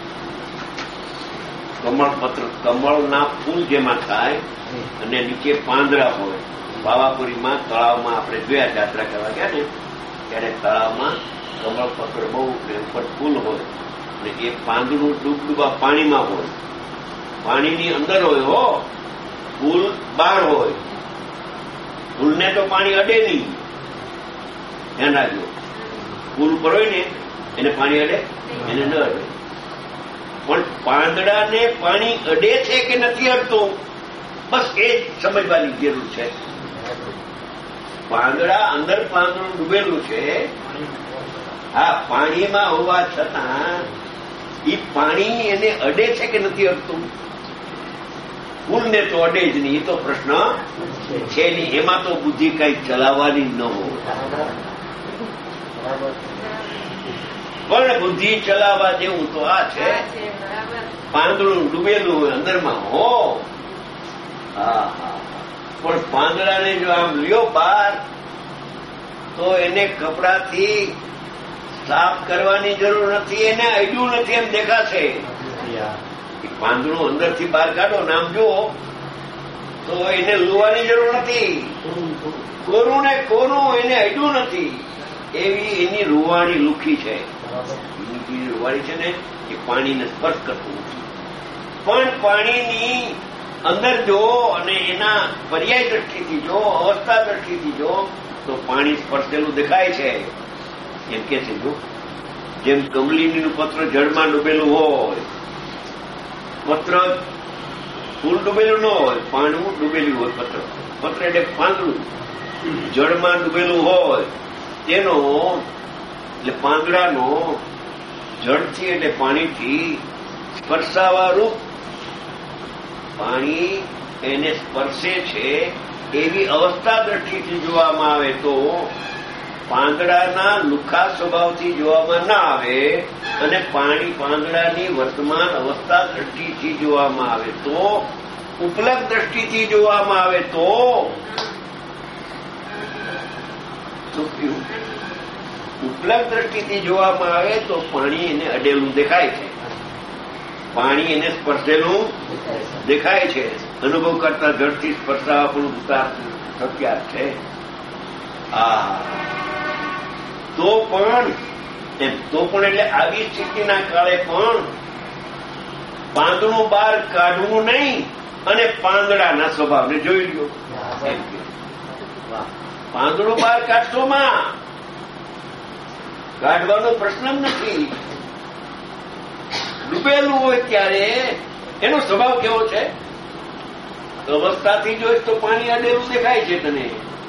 કમળ પત્ર, કમળના ફૂલ જેમાં થાય અને નીચે પાંદડા હોય. બાવાપુરીમાં તળાવમાં આપણે જોયા, યાત્રા કરવા ગયા ને ત્યારે તળાવમાં કમળ પત્ર બહુ ઉપર ફૂલ હોય અને એ પાંદડું ડૂબડૂબા પાણીમાં હોય, પાણીની અંદર હોય. હો, ફૂલ બહાર હોય. ફૂલને તો પાણી અડે નહીં, ધ્યાન રાખજો. ફૂલ ઉપર હોય ને એને પાણી અડે, એને ન અડે. પણ પાંદડાને પાણી અડે છે કે નથી અડતું, બસ એ જ સમજવાની જરૂર છે. પાંદડા અંદર પાંદડું ડૂબેલું છે. હા, પાણીમાં હોવા છતાં એ પાણી એને અડે છે કે નથી અડતું? ફૂલને તો અડે જ નહીં, એ તો પ્રશ્ન છે નહીં. એમાં તો બુદ્ધિ કઈ ચલાવવાની ન હોય. પણ બુદ્ધિ ચલાવવા જેવું તો આ છે. પાંદડું ડૂબેલું હોય અંદરમાં હો. હા હા, પણ પાંદડાને જો આમ લ્યો બહાર તો એને કપડાથી સાફ કરવાની જરૂર નથી. એને અડ્યું નથી એમ દેખાશે. પાંદડું અંદરથી બહાર કાઢો નામ જુઓ તો એને લુવાની જરૂર નથી. કોરું ને કોરું, એને અડ્યું નથી. એવી એની રૂવાણી લુખી છે. એની રૂવાણી છે ને એ પાણીને સ્પર્શ કરતું નથી. પણ પાણીની અંદર જો અને એના પર્યાય દ્રષ્ટિથી જો, અવસ્થા દ્રષ્ટિથી જો તો પાણી સ્પર્શેલું દેખાય છે. એમ કે છે જો જેમ કમલીનું પત્ર જળમાં ડૂબેલું હોય, પત્ર ફૂલ ડૂબેલું ન હોય, પાણી ડૂબેલું હોય. પત્ર પત્ર એટલે પાંદડું જળમાં ડૂબેલું હોય તેનો, એટલે પાંદડાનો જળથી એટલે પાણીથી સ્પર્શાવાળું પાણી એને સ્પર્શે છે. એવી અવસ્થા દ્રષ્ટિથી જોવામાં આવે તો પાંદડાના લુખા સ્વભાવથી જોવામાં ના આવે અને પાણી પાંદડાની વર્તમાન અવસ્થા દ્રષ્ટિથી જોવામાં આવે તો, ઉપલબ્ધ દ્રષ્ટિથી જોવામાં આવે તો ઉપલબ્ધ દ્રષ્ટિથી જોવામાં આવે તો પાણી એને અડેલું દેખાય છે, પાણી એને સ્પર્શેલું દેખાય છે. અનુભવ કરતા ઝડપથી સ્પર્શાવા પણ ઉતાર શક્ય છે. આ તો પણ એમ તો પણ એટલે આવી સ્થિતિના કાળે પણ પાંદડું બહાર કાઢવું નહીં અને પાંદડાના સ્વભાવને જોઈ લો. પાંદડું બહાર કાઢશો માં, કાઢવાનો પ્રશ્ન જ નથી. ડૂબેલું હોય ત્યારે એનો સ્વભાવ કેવો છે? અવસ્થાથી જોઈશ તો પાણી અડેલું દેખાય છે તને.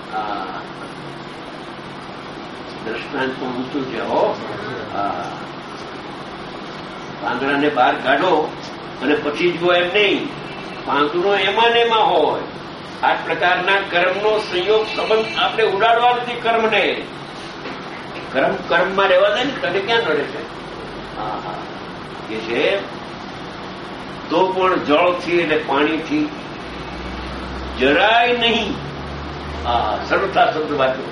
દ્રષ્ટાંત પણ ઊંચું છે. હો, પાંદડાને બહાર કાઢો અને પછી જુઓ એમ નહીં, પાંદડો એમાં ને એમાં હોય. આ પ્રકારના કર્મનો સંયોગ સંબંધ આપણે ઉડાડવા નથી. કર્મને કર્મ કર્મમાં રહેવા દે ને, તને ક્યાં નડે છે? હા હા કે છે તો પણ જળથી એટલે પાણીથી જરાય નહીં. હા, સરળતા શબ્દ વાંચો.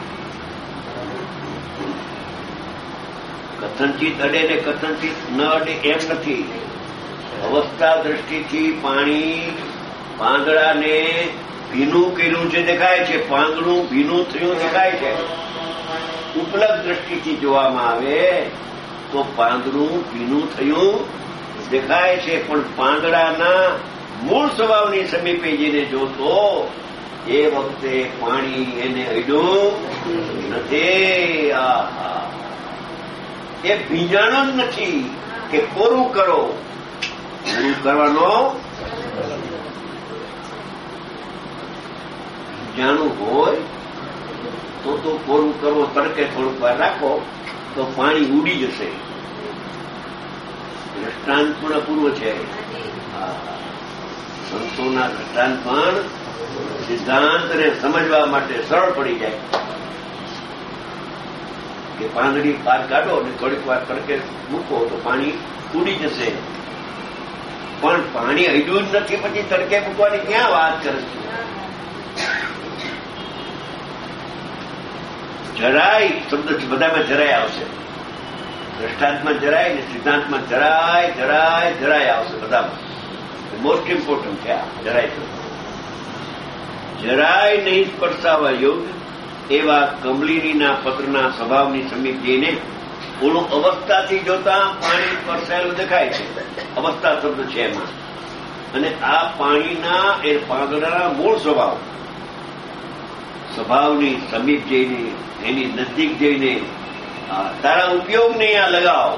કથનચિત અડે ને કથનચિત ન અડે એમ નથી. અવસ્થા દ્રષ્ટિથી પાણી પાંદડાને ભીનું કર્યું છે દેખાય છે, પાંદડું ભીનું થયું દેખાય છે. ઉપલબ્ધ દ્રષ્ટિથી જોવામાં આવે તો પાંદડું ભીનું થયું દેખાય છે, પણ પાંદડાના મૂળ સ્વભાવની સમીપે જઈને જોતો એ વખતે પાણી એને અડ્યું નથી. આહા, એ ભીંજાણો જ નથી કે કોરું કરો. કોરું કરવાનો ભીંજાણું હોય તો તો કોરું કરવો, તડકે થોડુંક વાર રાખો તો પાણી ઉડી જશે. દ્રષ્ટાંત પણ અપૂર્વ છે. સંતોના દ્રષ્ટાંત પણ સિદ્ધાંતને સમજવા માટે સરળ પડી જાય કે પાંદડી બહાર કાઢો અને થોડીક વાર તડકે મૂકો તો પાણી ઉડી જશે. પણ પાણી અડ્યું જ નથી, પછી તડકે મૂકવાની ક્યાં વાત કરે છે? જરાય શબ્દ બધામાં જરાય આવશે. દ્રષ્ટાંતમાં જરાય ને સિદ્ધાંતમાં જરાય જરાય જરાય આવશે. બધામાં મોસ્ટ ઇમ્પોર્ટન્ટ છે આ જરાય. જરાય નહીં સ્પર્શાવા યોગ્ય એવા કમલીનીના પત્રના સ્વભાવની સમીપ જઈને ઓલું અવસ્થાથી જોતા પાણી સ્પર્શાયેલું દેખાય છે. અવસ્થા શબ્દ છે એમાં. અને આ પાણીના એ પાંદડાના મૂળ સ્વભાવ સ્વભાવની સમીપ જઈને એની નજીક જઈને તારા ઉપયોગને આ લગાવો.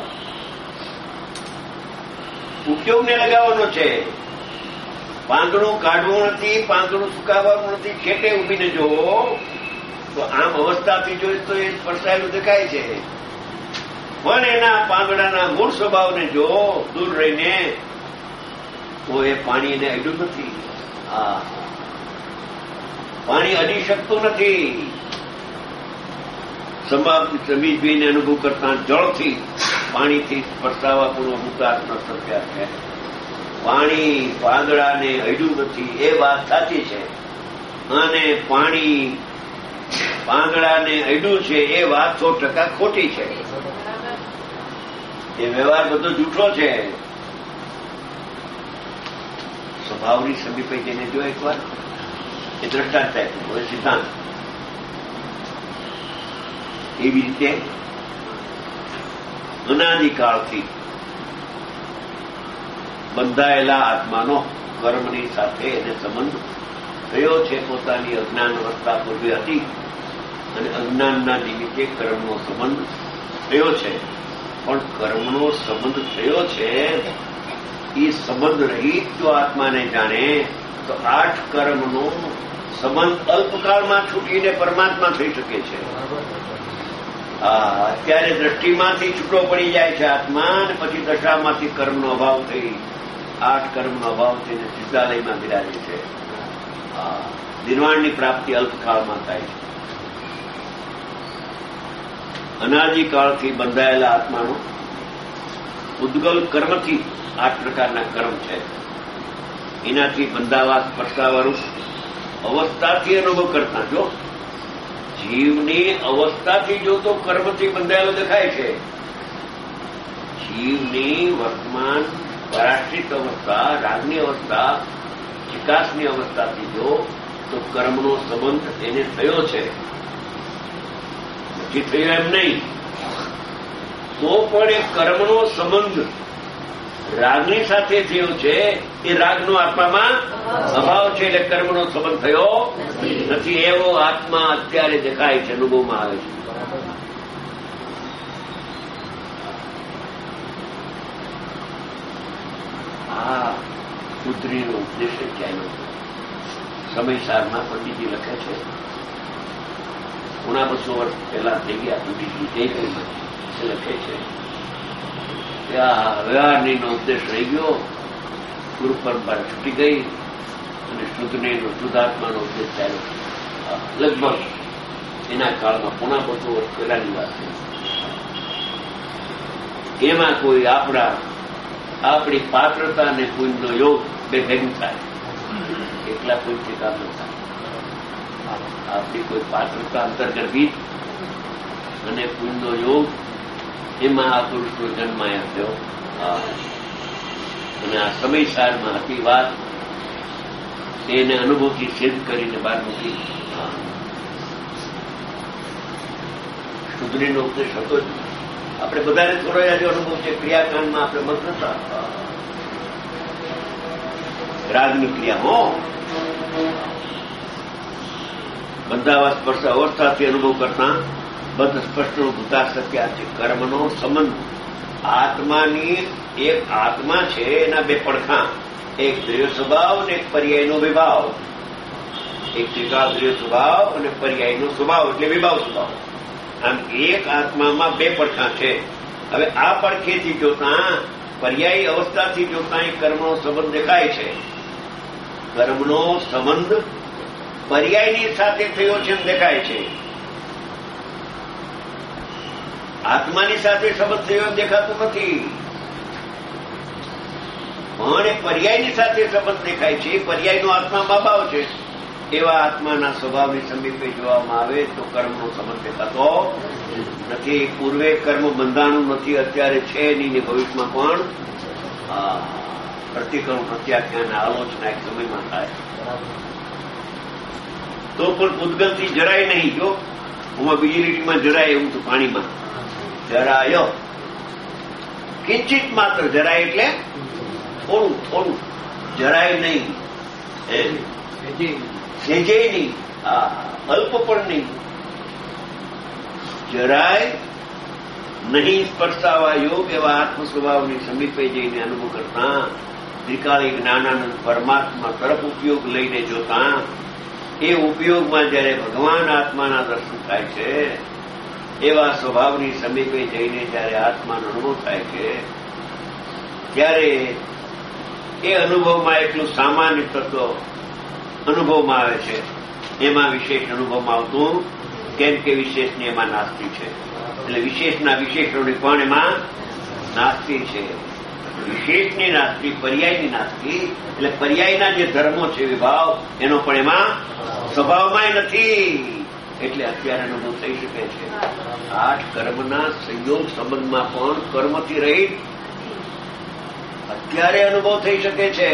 ઉપયોગને લગાવવાનો છે. પાંદડું કાઢવું નથી, પાંદડું સુકાવવાનું નથી. ખેટે ઉભીને જોવો તો આમ અવસ્થાથી જોઈ તો એ સ્પર્શાયેલું દેખાય છે, પણ એના પાંદડાના મૂળ સ્વભાવને જો દૂર રહીને તો એ પાણી એને અડ્યું નથી. આ પાણી અડી શકતું નથી. સમીપ જોઈને અનુભવ કરતા જળથી પાણીથી સ્પર્શાવા પૂર્વ મુક્તાત્મ સત્યા છે. પાણી પાંદડાને અડ્યું નથી એ વાત સાચી છે, અને પાણી પાંદડાને અડ્યું છે એ વાત સો ટકા ખોટી છે. એ વ્યવહાર બધો જૂઠો છે. સ્વભાવની સમીપે જઈને જો એક વાર એ દ્રષ્ટાંત થાય. હવે સિદ્ધાંત એવી રીતે અનાદિકાળથી બંધાયેલા આત્માનો કર્મની સાથે એને સંબંધ થયો છે. પોતાની અજ્ઞાન અવસ્થા પૂર્વે હતી અને અજ્ઞાનના નિમિત્તે કર્મનો સંબંધ થયો છે. પણ કર્મનો સંબંધ થયો છે એ સંબંધ રહિત જો આત્માને જાણે તો આઠ કર્મનો સંબંધ અલ્પકાળમાં છૂટીને પરમાત્મા થઈ શકે છે. હા, અત્યારે દ્રષ્ટિમાંથી છૂટો પડી જાય છે આત્મા, અને પછી દશામાંથી કર્મનો અભાવ થઈ આઠ કર્મનો અભાવ થઈને સિદ્ધાલયમાં બિરાજે છે. નિર્વાણની પ્રાપ્તિ અલ્પકાળમાં થાય છે. અનાદિકાળથી બંધાયેલા આત્માનો ઉદ્ગલ કર્મથી આઠ પ્રકારના કર્મ છે. એનાથી બંધાવા સ્પર્શાવાળું અવસ્થાથી અનુભવ કરતા જો જીવની અવસ્થાથી જો તો કર્મથી બંધાયેલો દેખાય છે. જીવની વર્તમાન પરાશ્રિત અવસ્થા, રાગની અવસ્થા, વિકાસની અવસ્થાથી જો તો કર્મનો સંબંધ એને થયો છે. નથી થયો એમ નહીં, તો પણ એ કર્મનો સંબંધ રાગની સાથે થયો છે. એ રાગનો આત્મામાં અભાવ છે, એટલે કર્મનો સંબંધ થયો નથી. એવો આત્મા અત્યારે દેખાય છે, અનુભવમાં આવે છે. આ પુત્રીનો ઉદ્દેશ ક્યાંય નથી. સમયસારમાં પંડિતજી લખે છે, પોણા બસો વર્ષ પહેલા થઈ ગયા પંડિતજી જયપુરમાં લખે છે કે આ વ્યવહારની નો ઉદ્દેશ રહી ગયો ગુરુ પરંપરા છૂટી ગઈ અને શુદ્ધને શુદ્ધાત્માનો ઉપદેશ ચાલ્યો. લગભગ એના કાળમાં પોણા બસો વર્ષ પહેલાની વાત છે. એમાં કોઈ આપણા આપણી પાત્રતા અને પુણ્યનો યોગ બે ભેગું થાય, એકલા કોઈ કામ ન થાય. આપણી કોઈ પાત્રતા અંતર્ગર્ભિત અને પુણ્યનો યોગ, એમાં આ પુરુષનો જન્મ આવ્યો થયો. અને આ સમયસારમાં હતી વાત, એને અનુભવથી સિદ્ધ કરીને બહાર મૂકી. શુદ્ધીનો ઉપદેશ હતો જ. આપણે બધાને થોડો આજે અનુભવ છે. ક્રિયાકાંડમાં આપણે મત નતા. રાગની ક્રિયા હો બંધાવા સ્પર્શ અવસ્થાથી અનુભવ કરતા બધ સ્પષ્ટનો ભૂતા શક્યા છે. કર્મનો સંબંધ આત્માની એક આત્મા છે, એના બે પડખા, એક દ્રવ્ય સ્વભાવ અને એક પર્યાયનો વિભાવ. એક ત્રિકાળ દ્રવ્ય સ્વભાવ અને પર્યાયનો સ્વભાવ એટલે વિભાવ સ્વભાવ. આમ એક આત્મામાં બે પડખા છે. હવે આ પડખેથી જોતા પર્યાયી અવસ્થાથી જોતા એ કર્મનો સંબંધ દેખાય છે. કર્મનો સંબંધ પર્યાયની સાથે થયો છે એમ દેખાય છે. આત્માની સાથે સંબંધ થયો એમ દેખાતું નથી, પણ એ પર્યાયની સાથે સંબંધ દેખાય છે. પર્યાયનો આત્મામાં ભાવ છે. એવા આત્માના સ્વભાવની સમીપે જોવામાં આવે તો કર્મનો સંબંધ દેખાતો નથી. પૂર્વે કર્મ બંધાણું નથી, અત્યારે છે નહીં, ને ભવિષ્યમાં પણ પ્રતિકર્મ પ્રત્યાખ્યાન આલોચના એક સમયમાં થાય તો પણ પૂતગલથી જરાય નહીં. જો હું બીજી લીટીમાં જરાય એવું તો પાણીમાં જરાયો કિંચિત માત્ર. જરાય એટલે થોડું થોડું, જરાય નહીં, સેજે નહીં, અલ્પ પણ નહીં, જરાય નહીં સ્પર્શાવા યોગ એવા આત્મ સ્વભાવની સમીપે જઈને અનુભવ કરતા ત્રિકાળી જ્ઞાનાનંદ પરમાત્મા તરફ ઉપયોગ લઈને જોતા એ ઉપયોગમાં જયારે ભગવાન આત્માના દર્શન થાય છે, એવા સ્વભાવની સમીપે જઈને જયારે આત્માનો અનુભવ થાય છે, ત્યારે એ અનુભવમાં એટલું સામાન્ય તત્વ અનુભવમાં આવે છે. એમાં વિશેષ અનુભવમાં આવતું, કેમ કે વિશેષની એમાં નાસ્તી છે. એટલે વિશેષના વિશેષોની પણ એમાં નાસ્તી છે. વિશેષની નાસ્તી, પર્યાયની નાસ્તી, એટલે પર્યાયના જે ધર્મો છે વિભાવ, એનો પણ એમાં સ્વભાવમાં નથી. એટલે અત્યારે અનુભવ થઈ શકે છે. આઠ કર્મના સંયોગ સંબંધમાં પણ કર્મથી રહિત અત્યારે અનુભવ થઈ શકે છે.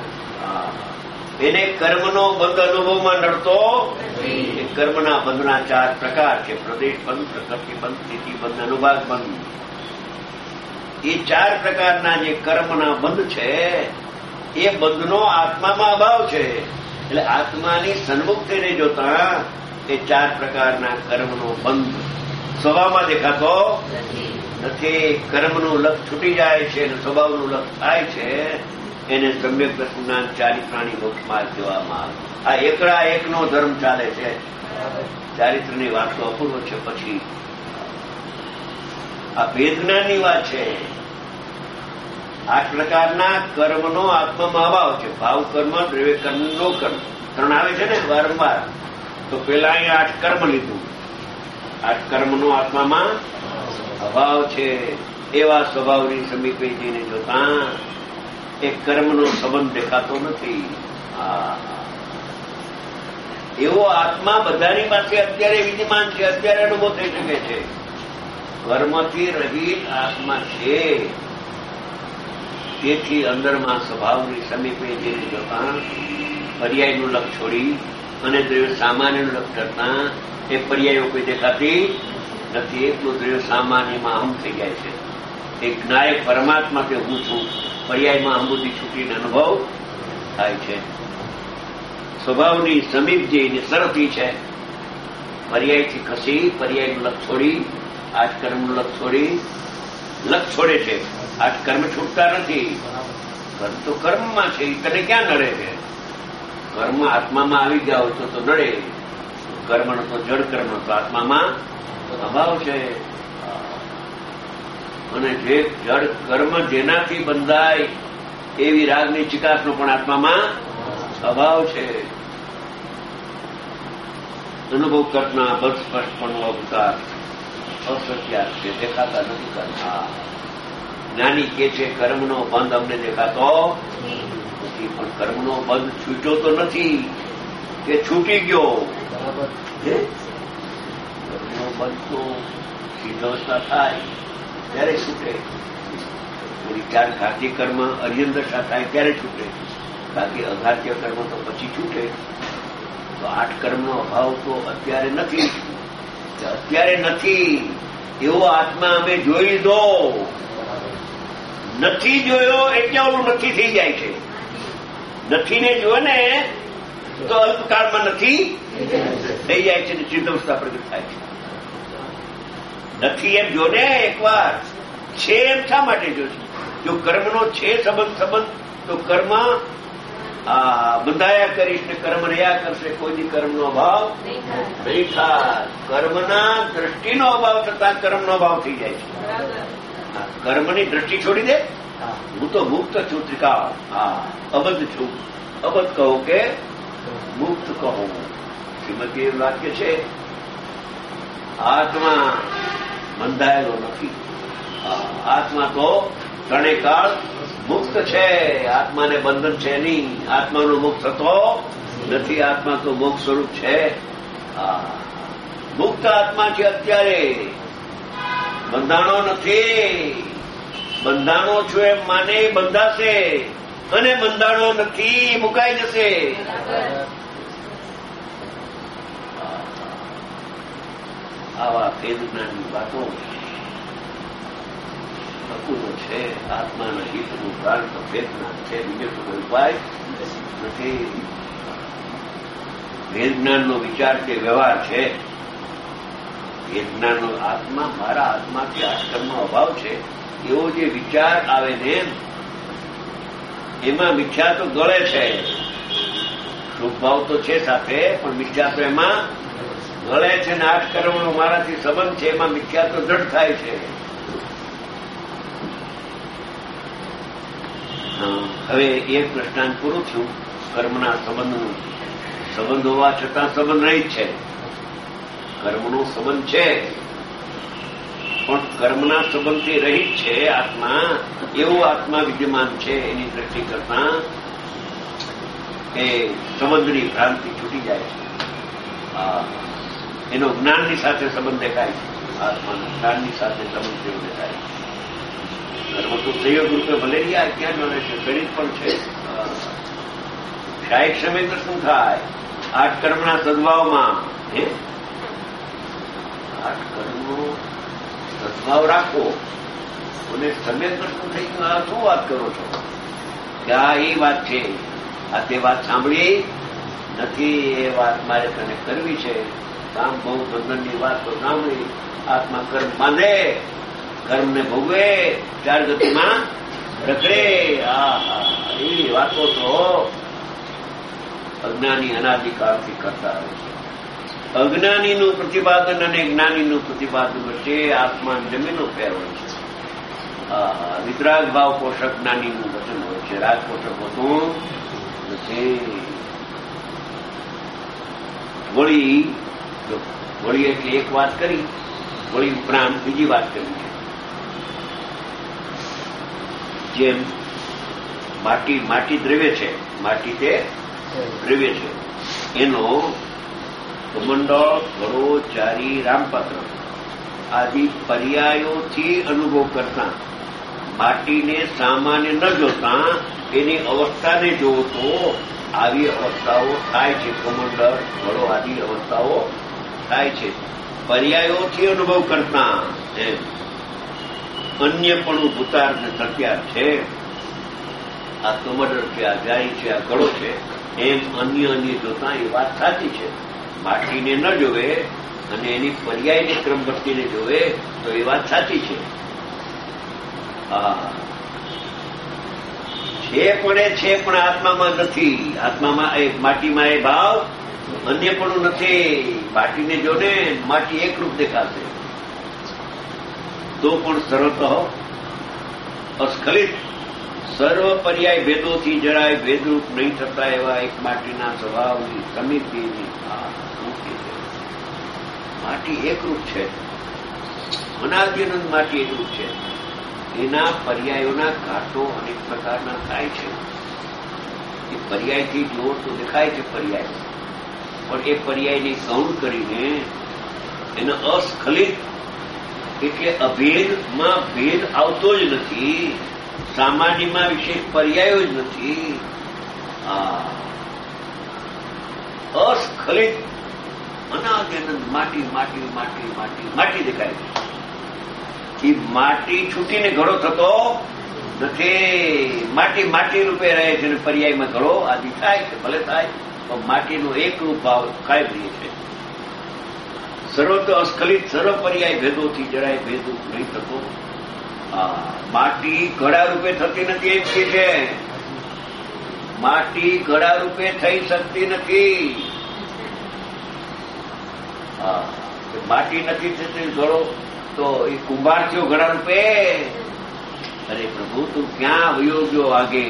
એને કર્મનો બંધ અનુભવમાં નડતો. કર્મના બંધના ચાર પ્રકાર છે: પ્રદેશ બંધ, પ્રકૃતિ બંધ, સ્થિતિ બંધ, અનુભાગ બંધ. એ ચાર પ્રકારના જે કર્મના બંધ છે એ બંધનો આત્મામાં અભાવ છે. એટલે આત્માની સન્મુખ થઈને જોતા એ ચાર પ્રકારના કર્મનો બંધ સ્વભાવમાં દેખાતો નથી. કર્મનું લક્ષ છૂટી જાય છે અને સ્વભાવનું લક્ષ થાય છે. એને સમ્યક દર્શનના ચારિત્રાણી મોક્ષમાં કહેવામાં આવે. આ એકડા એકનો ધર્મ ચાલે છે. ચારિત્રની વાત તો અપૂર્વ છે. પછી આ વેદનાની વાત છે. આઠ પ્રકારના કર્મનો આત્મામાં અભાવ છે. ભાવ કર્મ, દ્રવ્ય કર્મ, નો કર્મ ત્રણ આવે છે ને વારંવાર. તો પેલા અહીંયા આઠ કર્મ લીધું. આઠ કર્મનો આત્મામાં અભાવ છે. એવા સ્વભાવની સમીપે જઈને જોતા એ કર્મનો સંબંધ દેખાતો નથી. એવો આત્મા બધાની પાસે અત્યારે વિદ્યમાન છે, અત્યારે અનુભવ થઈ શકે છે. કર્મથી રહિત આત્મા છે. તેથી અંદરમાં સ્વભાવની સમીપે જઈને જોતા પર્યાયનું લક્ષ છોડી અને દ્રવ્ય સામાન્યનું લક્ષ કરતા એ પર્યાયો કોઈ દેખાતી નથી. એટલું દ્રવ્ય સામાન્યમાં અહમ થઈ જાય છે. એક નાયક પરમાત્મા કે હું છું, પર્યાયમાં અહમબુદ્ધિ છૂટીને અનુભવ થાય છે. સ્વભાવની સમીપ જઈને સરતી છે. પર્યાયથી ખસી પર્યાયનું લક્ષ છોડી આઠ કર્મનું લક્ષ છોડી લક્ષ છોડે છે. આઠ કર્મ છૂટતા નથી. કર્મ તો કર્મમાં છે. તને ક્યાં નડે છે? કર્મ આત્મામાં આવી ગયા હોય તો તો નડે. કર્મનો તો જડ કર્મ તો આત્મામાં અભાવ છે. અને જે જડ કર્મ જેનાથી બંધાય એવી રાગની ચિકાસનો પણ આત્મામાં અભાવ છે. અનુભવ કરતા બધ સ્પષ્ટપણો અવતાર અસત્યાર છે, દેખાતા નથી કરતા. જ્ઞાની કે છે કર્મનો બંધ અમને દેખાતો નથી, પણ કર્મનો બંધ છૂટ્યો તો નથી કે છૂટી ગયો. કર્મનો બંધ તો સિદ્ધાવસ્થા થાય ત્યારે છૂટે. ચાર ઘાતી કર્મ અર્યંદશા થાય ત્યારે છૂટે, બાકી અઘાત્ય કર્મ તો પછી છૂટે. તો આઠ કર્મનો અભાવ તો અત્યારે નથી. અત્યારે નથી એવો આત્મા અમે જોઈ લીધો. નથી જોયો એટલે ઓલું નથી થઈ જાય છે. નથી ને જોયો ને તો અલ્પકાળમાં નથી થઈ જાય છે ને સિદ્ધાવસ્થા પ્રગટ થાય છે. નથી એમ જો ને એકવાર, છે એમ શા માટે જોશે? જો કર્મનો છે સંબંધ સંબંધ તો કર્મ બંધાયા કરીશ ને કર્મ રહ્યા કરશે, કોઈની કર્મનો અભાવ નહીં થાય. કર્મના દ્રષ્ટિનો અભાવ થતા કર્મનો અભાવ થઈ જાય છે. કર્મની દ્રષ્ટિ છોડી દે. હું તો મુક્ત છું, ત્રિકાળ. હા, અબદ્ધ છું. અબદ્ધ કહો કે મુક્ત કહો. શ્રીમતી એવું વાક્ય છે, આત્મા બંધાયેલો નથી. આત્મા તો ત્રણેય કાળ મુક્ત છે. આત્માને બંધન છે નહીં. આત્માનો મુક્ત થતો નથી. આત્મા તો મોક્ષ સ્વરૂપ છે. મુક્ત આત્મા છે. અત્યારે બંધાણો નથી. બંધાણો છું એમ માને બંધાશે, અને બંધાણો નથી મુકાઈ જશે. આવા ભેદ જ્ઞાનની વાતો અકૂતો છે. આત્માના હિતનું કારણ તો ભેદ જ્ઞાન છે, બીજો તો કોઈ ઉપાય નથી. ભેદ જ્ઞાનનો વિચાર કે વ્યવહાર છે. ભેદ જ્ઞાનનો આત્મા મારા આત્માથી આશ્રમનો અભાવ છે એવો જે વિચાર આવે ને એમાં મિથ્યા તો ગળે છે. શુભ ભાવ તો છે સાથે, પણ મિથ્યા તો એમાં ગળે છે. ને આઠ કર્મનો મારાથી સંબંધ છે, એમાં મિથ્યા તો દ્રઢ થાય છે. હવે એક પ્રશ્નાંત પૂરું થયું. કર્મના સંબંધનું સંબંધ હોવા છતાં સંબંધ રહી છે. કર્મનો સંબંધ છે પણ કર્મના સંબંધથી રહિત છે આત્મા. એવું આત્મા વિદ્યમાન છે. એની દ્રષ્ટિ કરતા એ સંબંધની ભ્રાંતિ છૂટી જાય છે. એનો જ્ઞાનની સાથે સંબંધ દેખાય છે. આત્માના જ્ઞાનની સાથે સંબંધ જેવો દેખાય છે. કર્મ તો સંયોગ રૂપે ભલે રહ્યા ક્યાં મળે છે, ગણિત પણ છે. શાયક સમય શું થાય? આઠ કર્મના સદભાવમાં આઠ કર્મનો સદભાવ રાખો અને સમય પ્રશ્ન થઈ ગયો. આ શું વાત કરો છો? કે આ એ વાત છે, આ તે વાત સાંભળી નથી. એ વાત મારે તને કરવી છે. કામ બહુ બંધનની વાત તો સાંભળી. આત્મા કર્મ બાંધે, કર્મને ભોગવે, ચાર ગતિમાં રખડે. આ એવી વાતો તો અજ્ઞાની અનાદિકાળથી કરતા આવે છે. અજ્ઞાનીનું પ્રતિપાદન અને જ્ઞાનીનું પ્રતિપાદન વચ્ચે આત્મા જમીનો ફેર હોય છે. વિતરાગ ભાવ પોષક જ્ઞાનીનું વચન હોય છે, રાગ પોષક હોતું નથી. વળી વળી એટલે એક વાત કરી, વળી ઉપરાંત બીજી વાત કરી છે. જેમ માટી માટી દ્રવ્ય છે, માટી તે દ્રવ્ય છે. એનો કમંડળ, ઘડો, ચારી, રામપત્ર આદિ પર્યાયોથી અનુભવ કરતા માટીને સામાન્ય ન જોતા એની અવસ્થાને જોવો તો આવી અવસ્થાઓ થાય છે. કમંડળ, ઘડો આદિ અવસ્થાઓ થાય છે. પર્યાયોથી અનુભવ કરતા એમ અન્ય પણ ભૂતાર ને સત્યાર છે. આ કમંડળ છે, આ જારી છે, આ ઘડો છે, એમ અન્ય અન્ય જોતા એ વાત સાચી છે. માટીને ન જોવે અને એની પર્યાયની ક્રમવર્તીને જોવે તો એ વાત સાચી છે. હા, છે પણ એ છે, પણ આત્મામાં નથી. આત્મામાં એ માટીમાં એ ભાવ અન્ય પણ નથી. માટીને જોને માટી એકરૂપ દેખાશે તો પણ સરળત અસ્ખલિત સર્વ પર્યાય ભેદોથી જરાય ભેદરૂપ નહીં થતા એવા એક માટીના સ્વભાવની સમિતિની માટી એકરૂપ છે. અનાદ્યનંદ માટી એકરૂપ છે. એના પર્યાયોના ઘાટો અનેક પ્રકારના થાય છે. એ પર્યાયથી જુઓ તો દેખાય છે પર્યાય, પણ એ પર્યાયને ગૌણ કરીને એને અસ્ખલિત એટલે અભેદમાં ભેદ આવતો જ નથી. સામાન્યમાં વિશેષ પર્યાયો જ નથી. અસ્ખલિત અનાદ્યનંદ માટી માટી માટી માટી માટી દેખાય છે. એ માટી છૂટીને ઘડો થતો નથી. માટી માટી રૂપે રહે છે અને પર્યાયમાં ઘડો આદિ થાય છે. ભલે થાય પણ માટીનો એક રૂપ ભાવ કાયમ રહે છે. સર્વત્ર અસ્ખલિત સર્વ પર્યાય ભેદોથી જરાય ભેદ નહીં થતો. માટી ઘડા રૂપે થતી નથી એમ કે છે. માટી ઘડા રૂપે થઈ શકતી નથી. માટી નથી થતી ઘડો તો એ કુંભાર થયો ઘડા રૂપે. અરે પ્રભુ તું ક્યાં વયો ગયો આગે?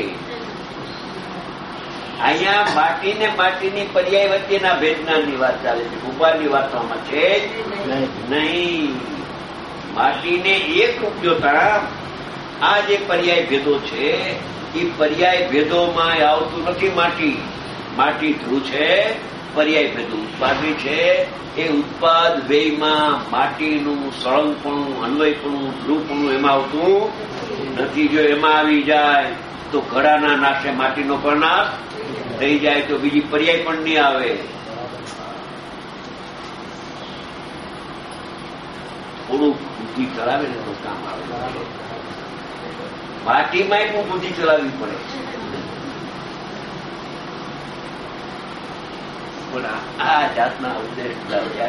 અહીંયા માટી ને માટીની પર્યાય વચ્ચેના ભેદનાની વાત ચાલે છે. કુંભારની વાતોમાં છે નહીં. માટીને એક રૂપ જોતા આ જે પર્યાય ભેદો છે એ પર્યાય ભેદોમાં આવતું નથી. માટી માટી ધ્રુવ છે. પર્યાય ભેદો ઉત્પાદી છે. એ ઉત્પાદ વ્યયમાં માટીનું સળંગપણું અન્વયપણું ધ્રુવપણું એમાં આવતું નથી. જો એમાં આવી જાય તો ઘડાના નાશે માટીનો પણ નાશ થઈ જાય તો બીજી પર્યાય પણ નહીં આવે. થોડું બુદ્ધિ ચલાવે ને તો કામ આવે. માટીમાં પણ બુદ્ધિ ચલાવવી પડે. પણ આ જાતના ઉદ્દેશ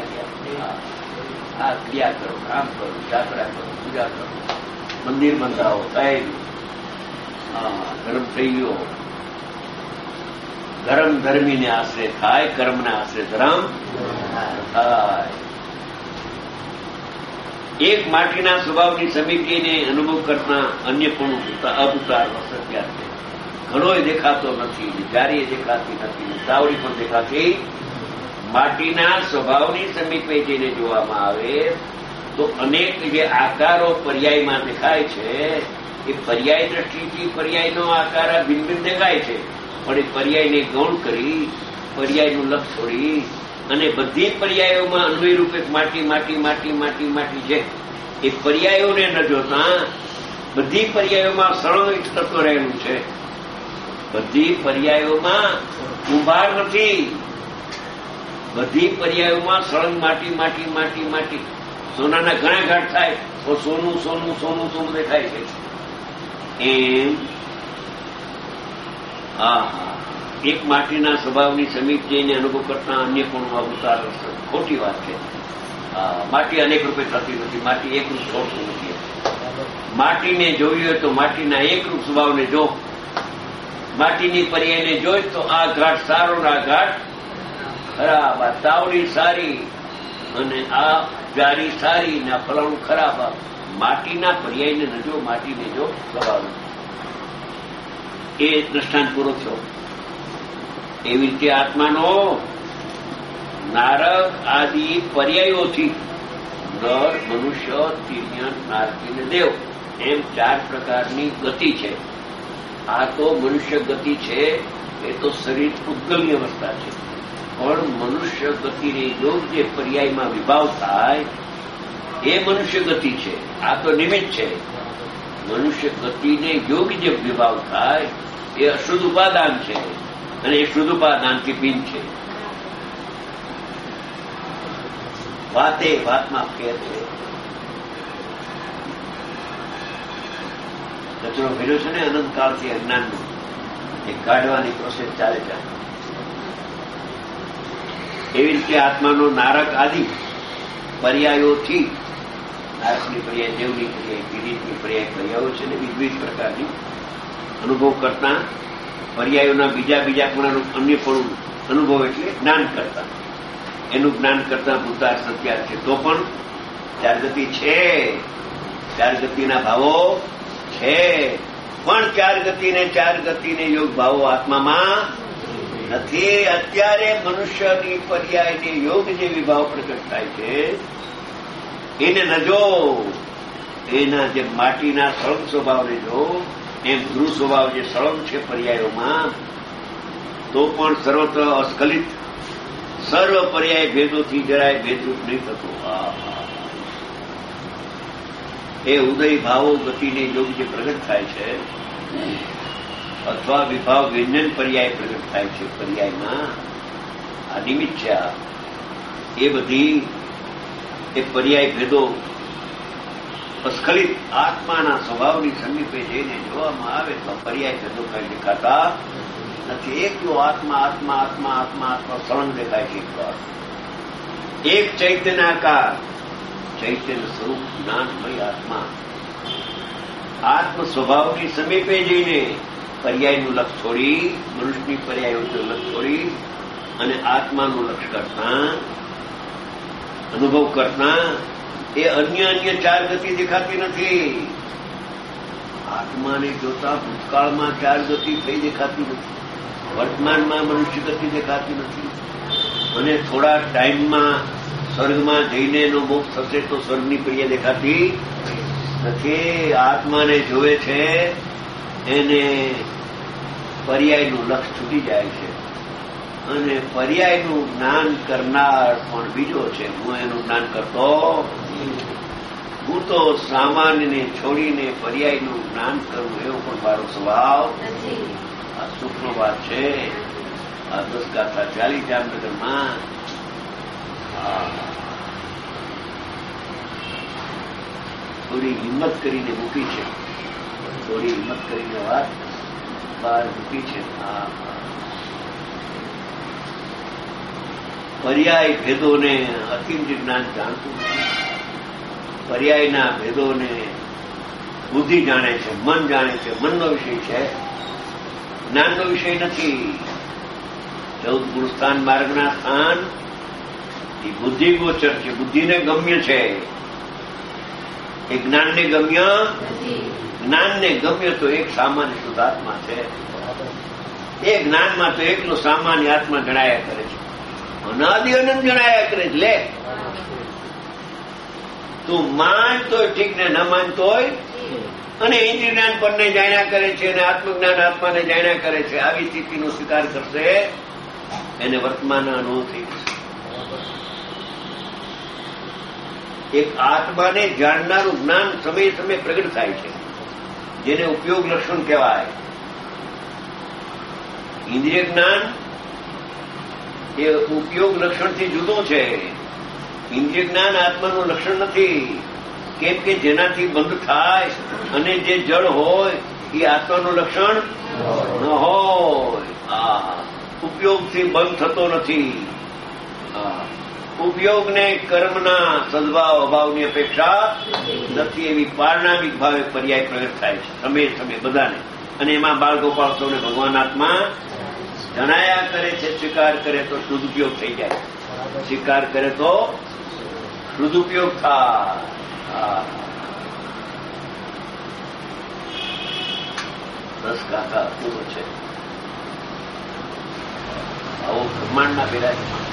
આ ક્રિયા કરો, કામ કરો, યાત્રા કરો, પૂજા કરો, મંદિર બંધાવો, સાહેબ ધર્મ થઈ ગયો. ધર્મ ધર્મીને આશ્રય થાય, કર્મના આશ્રય ધર્મ થાય. એક માટીના સ્વભાવની સમિતિને અનુભવ કરતા અન્ય પણ અવતાર અસત્ય છે. ઘણો દેખાતો નથી, જારી દેખાતી નથી, તાવડી પણ દેખાતી. માટીના સ્વભાવની સમીપે જઈને જોવામાં આવે તો અનેક જે આકારો પર્યાયમાં દેખાય છે એ પર્યાય દ્રષ્ટિથી પર્યાયનો આકાર ભિન્ન ભિન્ન દેખાય છે. પણ એ પર્યાયને ગૌણ કરી પર્યાયનું લક્ષ છોડી અને બધી પર્યાયોમાં અન્વય રૂપે માટી માટી માટી માટી માટી છે. એ પર્યાયોને ન જોતા બધી પર્યાયોમાં સળંગ તત્વ રહેલું છે. બધી પર્યાયોમાં કુંભાર નથી. બધી પર્યાયોમાં સળંગ માટી માટી માટી માટી. સોનાના ઘણા ઘાટ થાય તો સોનું સોનું સોનું સોનું દેખાય છે. એમ હા એક માટીના સ્વભાવની સમીપ જઈને અનુભવ કરતા અન્ય પણ અવતાર ખોટી વાત છે. માટી અનેક રૂપે થતી નથી. માટી એક રૂપ છોડતું નથી. માટીને જોવી હોય તો માટીના એક રૂપ સ્વભાવને જો. માટીની પર્યાયને જોઈ તો આ ઘાટ સારો ને આ ઘાટ ખરાબ. આ તાવડી સારી અને આ જારી સારી ને આ ફલાણું ખરાબ. માટીના પર્યાયને ન જો, માટીને જો સ્વભાવ. એ દ્રષ્ટાંત પૂરો થયો. એવી રીતે આત્માનો નારક આદિ પર્યાયોથી નર, મનુષ્ય, તિર્યન, નારકી ને દેવ એમ ચાર પ્રકારની ગતિ છે. આ તો મનુષ્ય ગતિ છે. એ તો શરીર પૂતગલની અવસ્થા છે. પણ મનુષ્ય ગતિને યોગ જે પર્યાયમાં વિભાવ થાય એ મનુષ્ય ગતિ છે. આ તો નિમિત્ત છે. મનુષ્ય ગતિને યોગ જે વિભાવ થાય એ અશુદ્ધ ઉપાદાન છે અને એ શુદ્ધ ઉપાદાનથી ભિન્ન છે. વાતે વાતમાં ફેર છે. કચરો ભર્યો છે ને અનંતકાળથી અજ્ઞાનનો એ કાઢવાની પ્રોસેસ ચાલે છે. એવી રીતે આત્માનો નારક આદિ પર્યાયોથી નારકની પર્યાય, દેવની પર્યાય, ગિરીશની પર્યાય પર્યાયો છે ને વિવિધ પ્રકારની અનુભવ કરતા પર્યાયોના બીજા બીજા પણ અન્ય પણ અનુભવ એટલે જ્ઞાન કરતા. એનું જ્ઞાન કરતા ભૂતાર સત્યાર છે. તો પણ ચાર ગતિ છે. ચાર ગતિના ભાવો છે. પણ ચાર ગતિને ચાર ગતિને યોગ ભાવો આત્મામાં નથી. અત્યારે મનુષ્યની પર્યાયને યોગ જે વિભાવ પ્રગટ થાય છે એને ન જો, એના જે માટીના સળંગ સ્વભાવને જો, એમ ધ્રુવ સ્વભાવ જે સળંગ છે પર્યાયોમાં, તો પણ સર્વત્ર અસ્ખલિત સર્વ પર્યાય ભેદોથી જરાય ભેદરૂપ નહીં થતો. એ ઉદય ભાવો ગતિને યોગ જે પ્રગટ થાય છે, અથવા વિભાવ વ્યંજન પર્યાય પ્રગટ થાય છે પર્યાયમાં, આ નિમિત્ત છે. એ બધી એ પર્યાય ભેદો અસ્ખલિત આત્માના સ્વભાવની સમીપે જઈને જોવામાં આવે તો પર્યાય ભેદો કઈ દેખાતા નથી. એકલો આત્મા આત્મા આત્મા આત્મા આત્મા સળંગ દેખાય છે. એક ચૈતન્યાકાર ચૈતન્ય સ્વરૂપ જ્ઞાનમય આત્મા આત્મ સ્વભાવની સમીપે જઈને પર્યાયનું લક્ષ છોડી, મનુષ્યની પર્યાયોનું લક્ષ છોડી અને આત્માનું લક્ષ કરતા, અનુભવ કરતા એ અન્ય અન્ય ચાર ગતિ દેખાતી નથી. આત્માને જોતા ભૂતકાળમાં ચાર ગતિ થઈ દેખાતી નથી, વર્તમાનમાં મનુષ્ય ગતિ દેખાતી નથી, અને થોડા ટાઈમમાં સ્વર્ગમાં જઈને એનો મોક્ષ થશે તો સ્વર્ગની પ્રિય દેખાતી નથી. આત્માને જોવે છે એને પર્યાયનું લક્ષ છૂટી જાય છે, અને પર્યાયનું જ્ઞાન કરનાર પણ બીજો છે. હું એનું જ્ઞાન કરતો, હું તો સામાન્યને છોડીને પર્યાયનું જ્ઞાન કરું એવો પણ મારો સ્વભાવ નથી. આ સૂક્ષ્મ વાત છે. આ દસ ગાથા ચાલી જામનગરમાં. થોડી હિંમત કરીને મૂકી છે, થોડી હિંમત કરીને વાત બહાર મૂકી છે. પર્યાય ભેદોને અતિમ જ્ઞાન જાણતું નથી. પર્યાયના ભેદોને બુદ્ધિ જાણે છે, મન જાણે છે. મનનો વિષય છે, જ્ઞાનનો વિષય નથી. ચૌદ ગુણ સ્થાન માર્ગના સ્થાન એ બુદ્ધિ ગોચર છે, બુદ્ધિને ગમ્ય છે. એ જ્ઞાનને ગમ્ય, જ્ઞાનને ગમ્ય તો એક સામાન્ય શુદ્ધાત્મા છે. એ જ્ઞાનમાં તો એકલો સામાન્ય આત્મા જણાયા કરે છે, અનાદિ અનંત જણાયા કરે છે. લે તું માનતોય ઠીક ને ન માનતોય, અને ઇન્દ્રિય જ્ઞાન પરને જાણ્યા કરે છે અને આત્મજ્ઞાન આત્માને જાણ્યા કરે છે. આવી સ્થિતિનો સ્વીકાર કરશે એને વર્તમાન અનુભવ થઈ જશે. એક આત્માને જાણનારું જ્ઞાન સમય સમય પ્રગટ થાય છે, જેને ઉપયોગ લક્ષણ કહેવાય. ઇન્દ્રિય જ્ઞાન એ ઉપયોગ લક્ષણથી જુદું છે. ઇન્દ્રિય જ્ઞાન આત્માનું લક્ષણ નથી, કેમ કે જેનાથી બંધ થાય અને જે જળ હોય એ આત્માનું લક્ષણ ન હોય. આ ઉપયોગથી બંધ થતો નથી. ઉપયોગને કર્મના સદભાવ અભાવની અપેક્ષા નથી. એવી પારણામિક ભાવે પર્યાય પ્રગટ થાય છે સમય સમય બધાને. અને એમાં બાળગોપાલ સૌને ભગવાન આત્મા જણાયા કરે છે. સ્વીકાર કરે તો સદુપયોગ થઈ જાય, સ્વીકાર કરે તો સદુપયોગ થાય. દસ ગાથા પૂરો છે. આવો બ્રહ્માંડના પેલા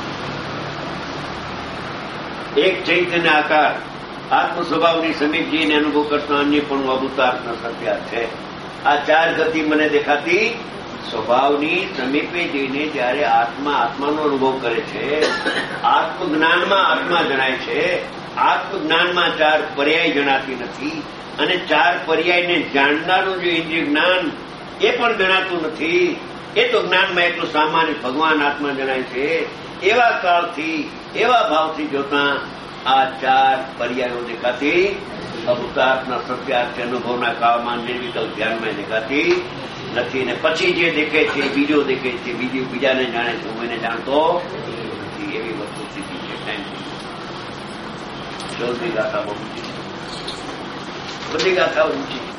એક ચૈતન્ય આકાર આત્મ સ્વભાવની સમીપ જઈને અનુભવ કરતા અન્ય પણ અભૂતાર્થના સત્યા છે. આ ચાર ગતિ મને દેખાતી સ્વભાવની સમીપે જઈને જયારે આત્મા આત્માનો અનુભવ કરે છે, આત્મજ્ઞાનમાં આત્મા જણાય છે. આત્મજ્ઞાનમાં ચાર પર્યાય જણાતી નથી, અને ચાર પર્યાયને જાણનારું જે ઇન્દ્રિય જ્ઞાન એ પણ જણાતું નથી. એ તો જ્ઞાનમાં એટલું સામાન્ય ભગવાન આત્મા જણાય છે. એવા કાળથી એવા ભાવથી જોતા આ ચાર પર્યાયો દેખાતી અવતારના સત્યાર્થ અનુભવના કાળમાં નિર્વિકલ્પ ધ્યાનમાં દેખાતી નથી. ને પછી જે દેખે છે બીજો દેખે છે, બીજું બીજાને જાણે છે, હું એને જાણતો નથી. એવી વસ્તુ સ્થિતિ છે. ચૌદમી ગાથા બહુ ઊંચી, બધી ગાથાઓ ઊંચી.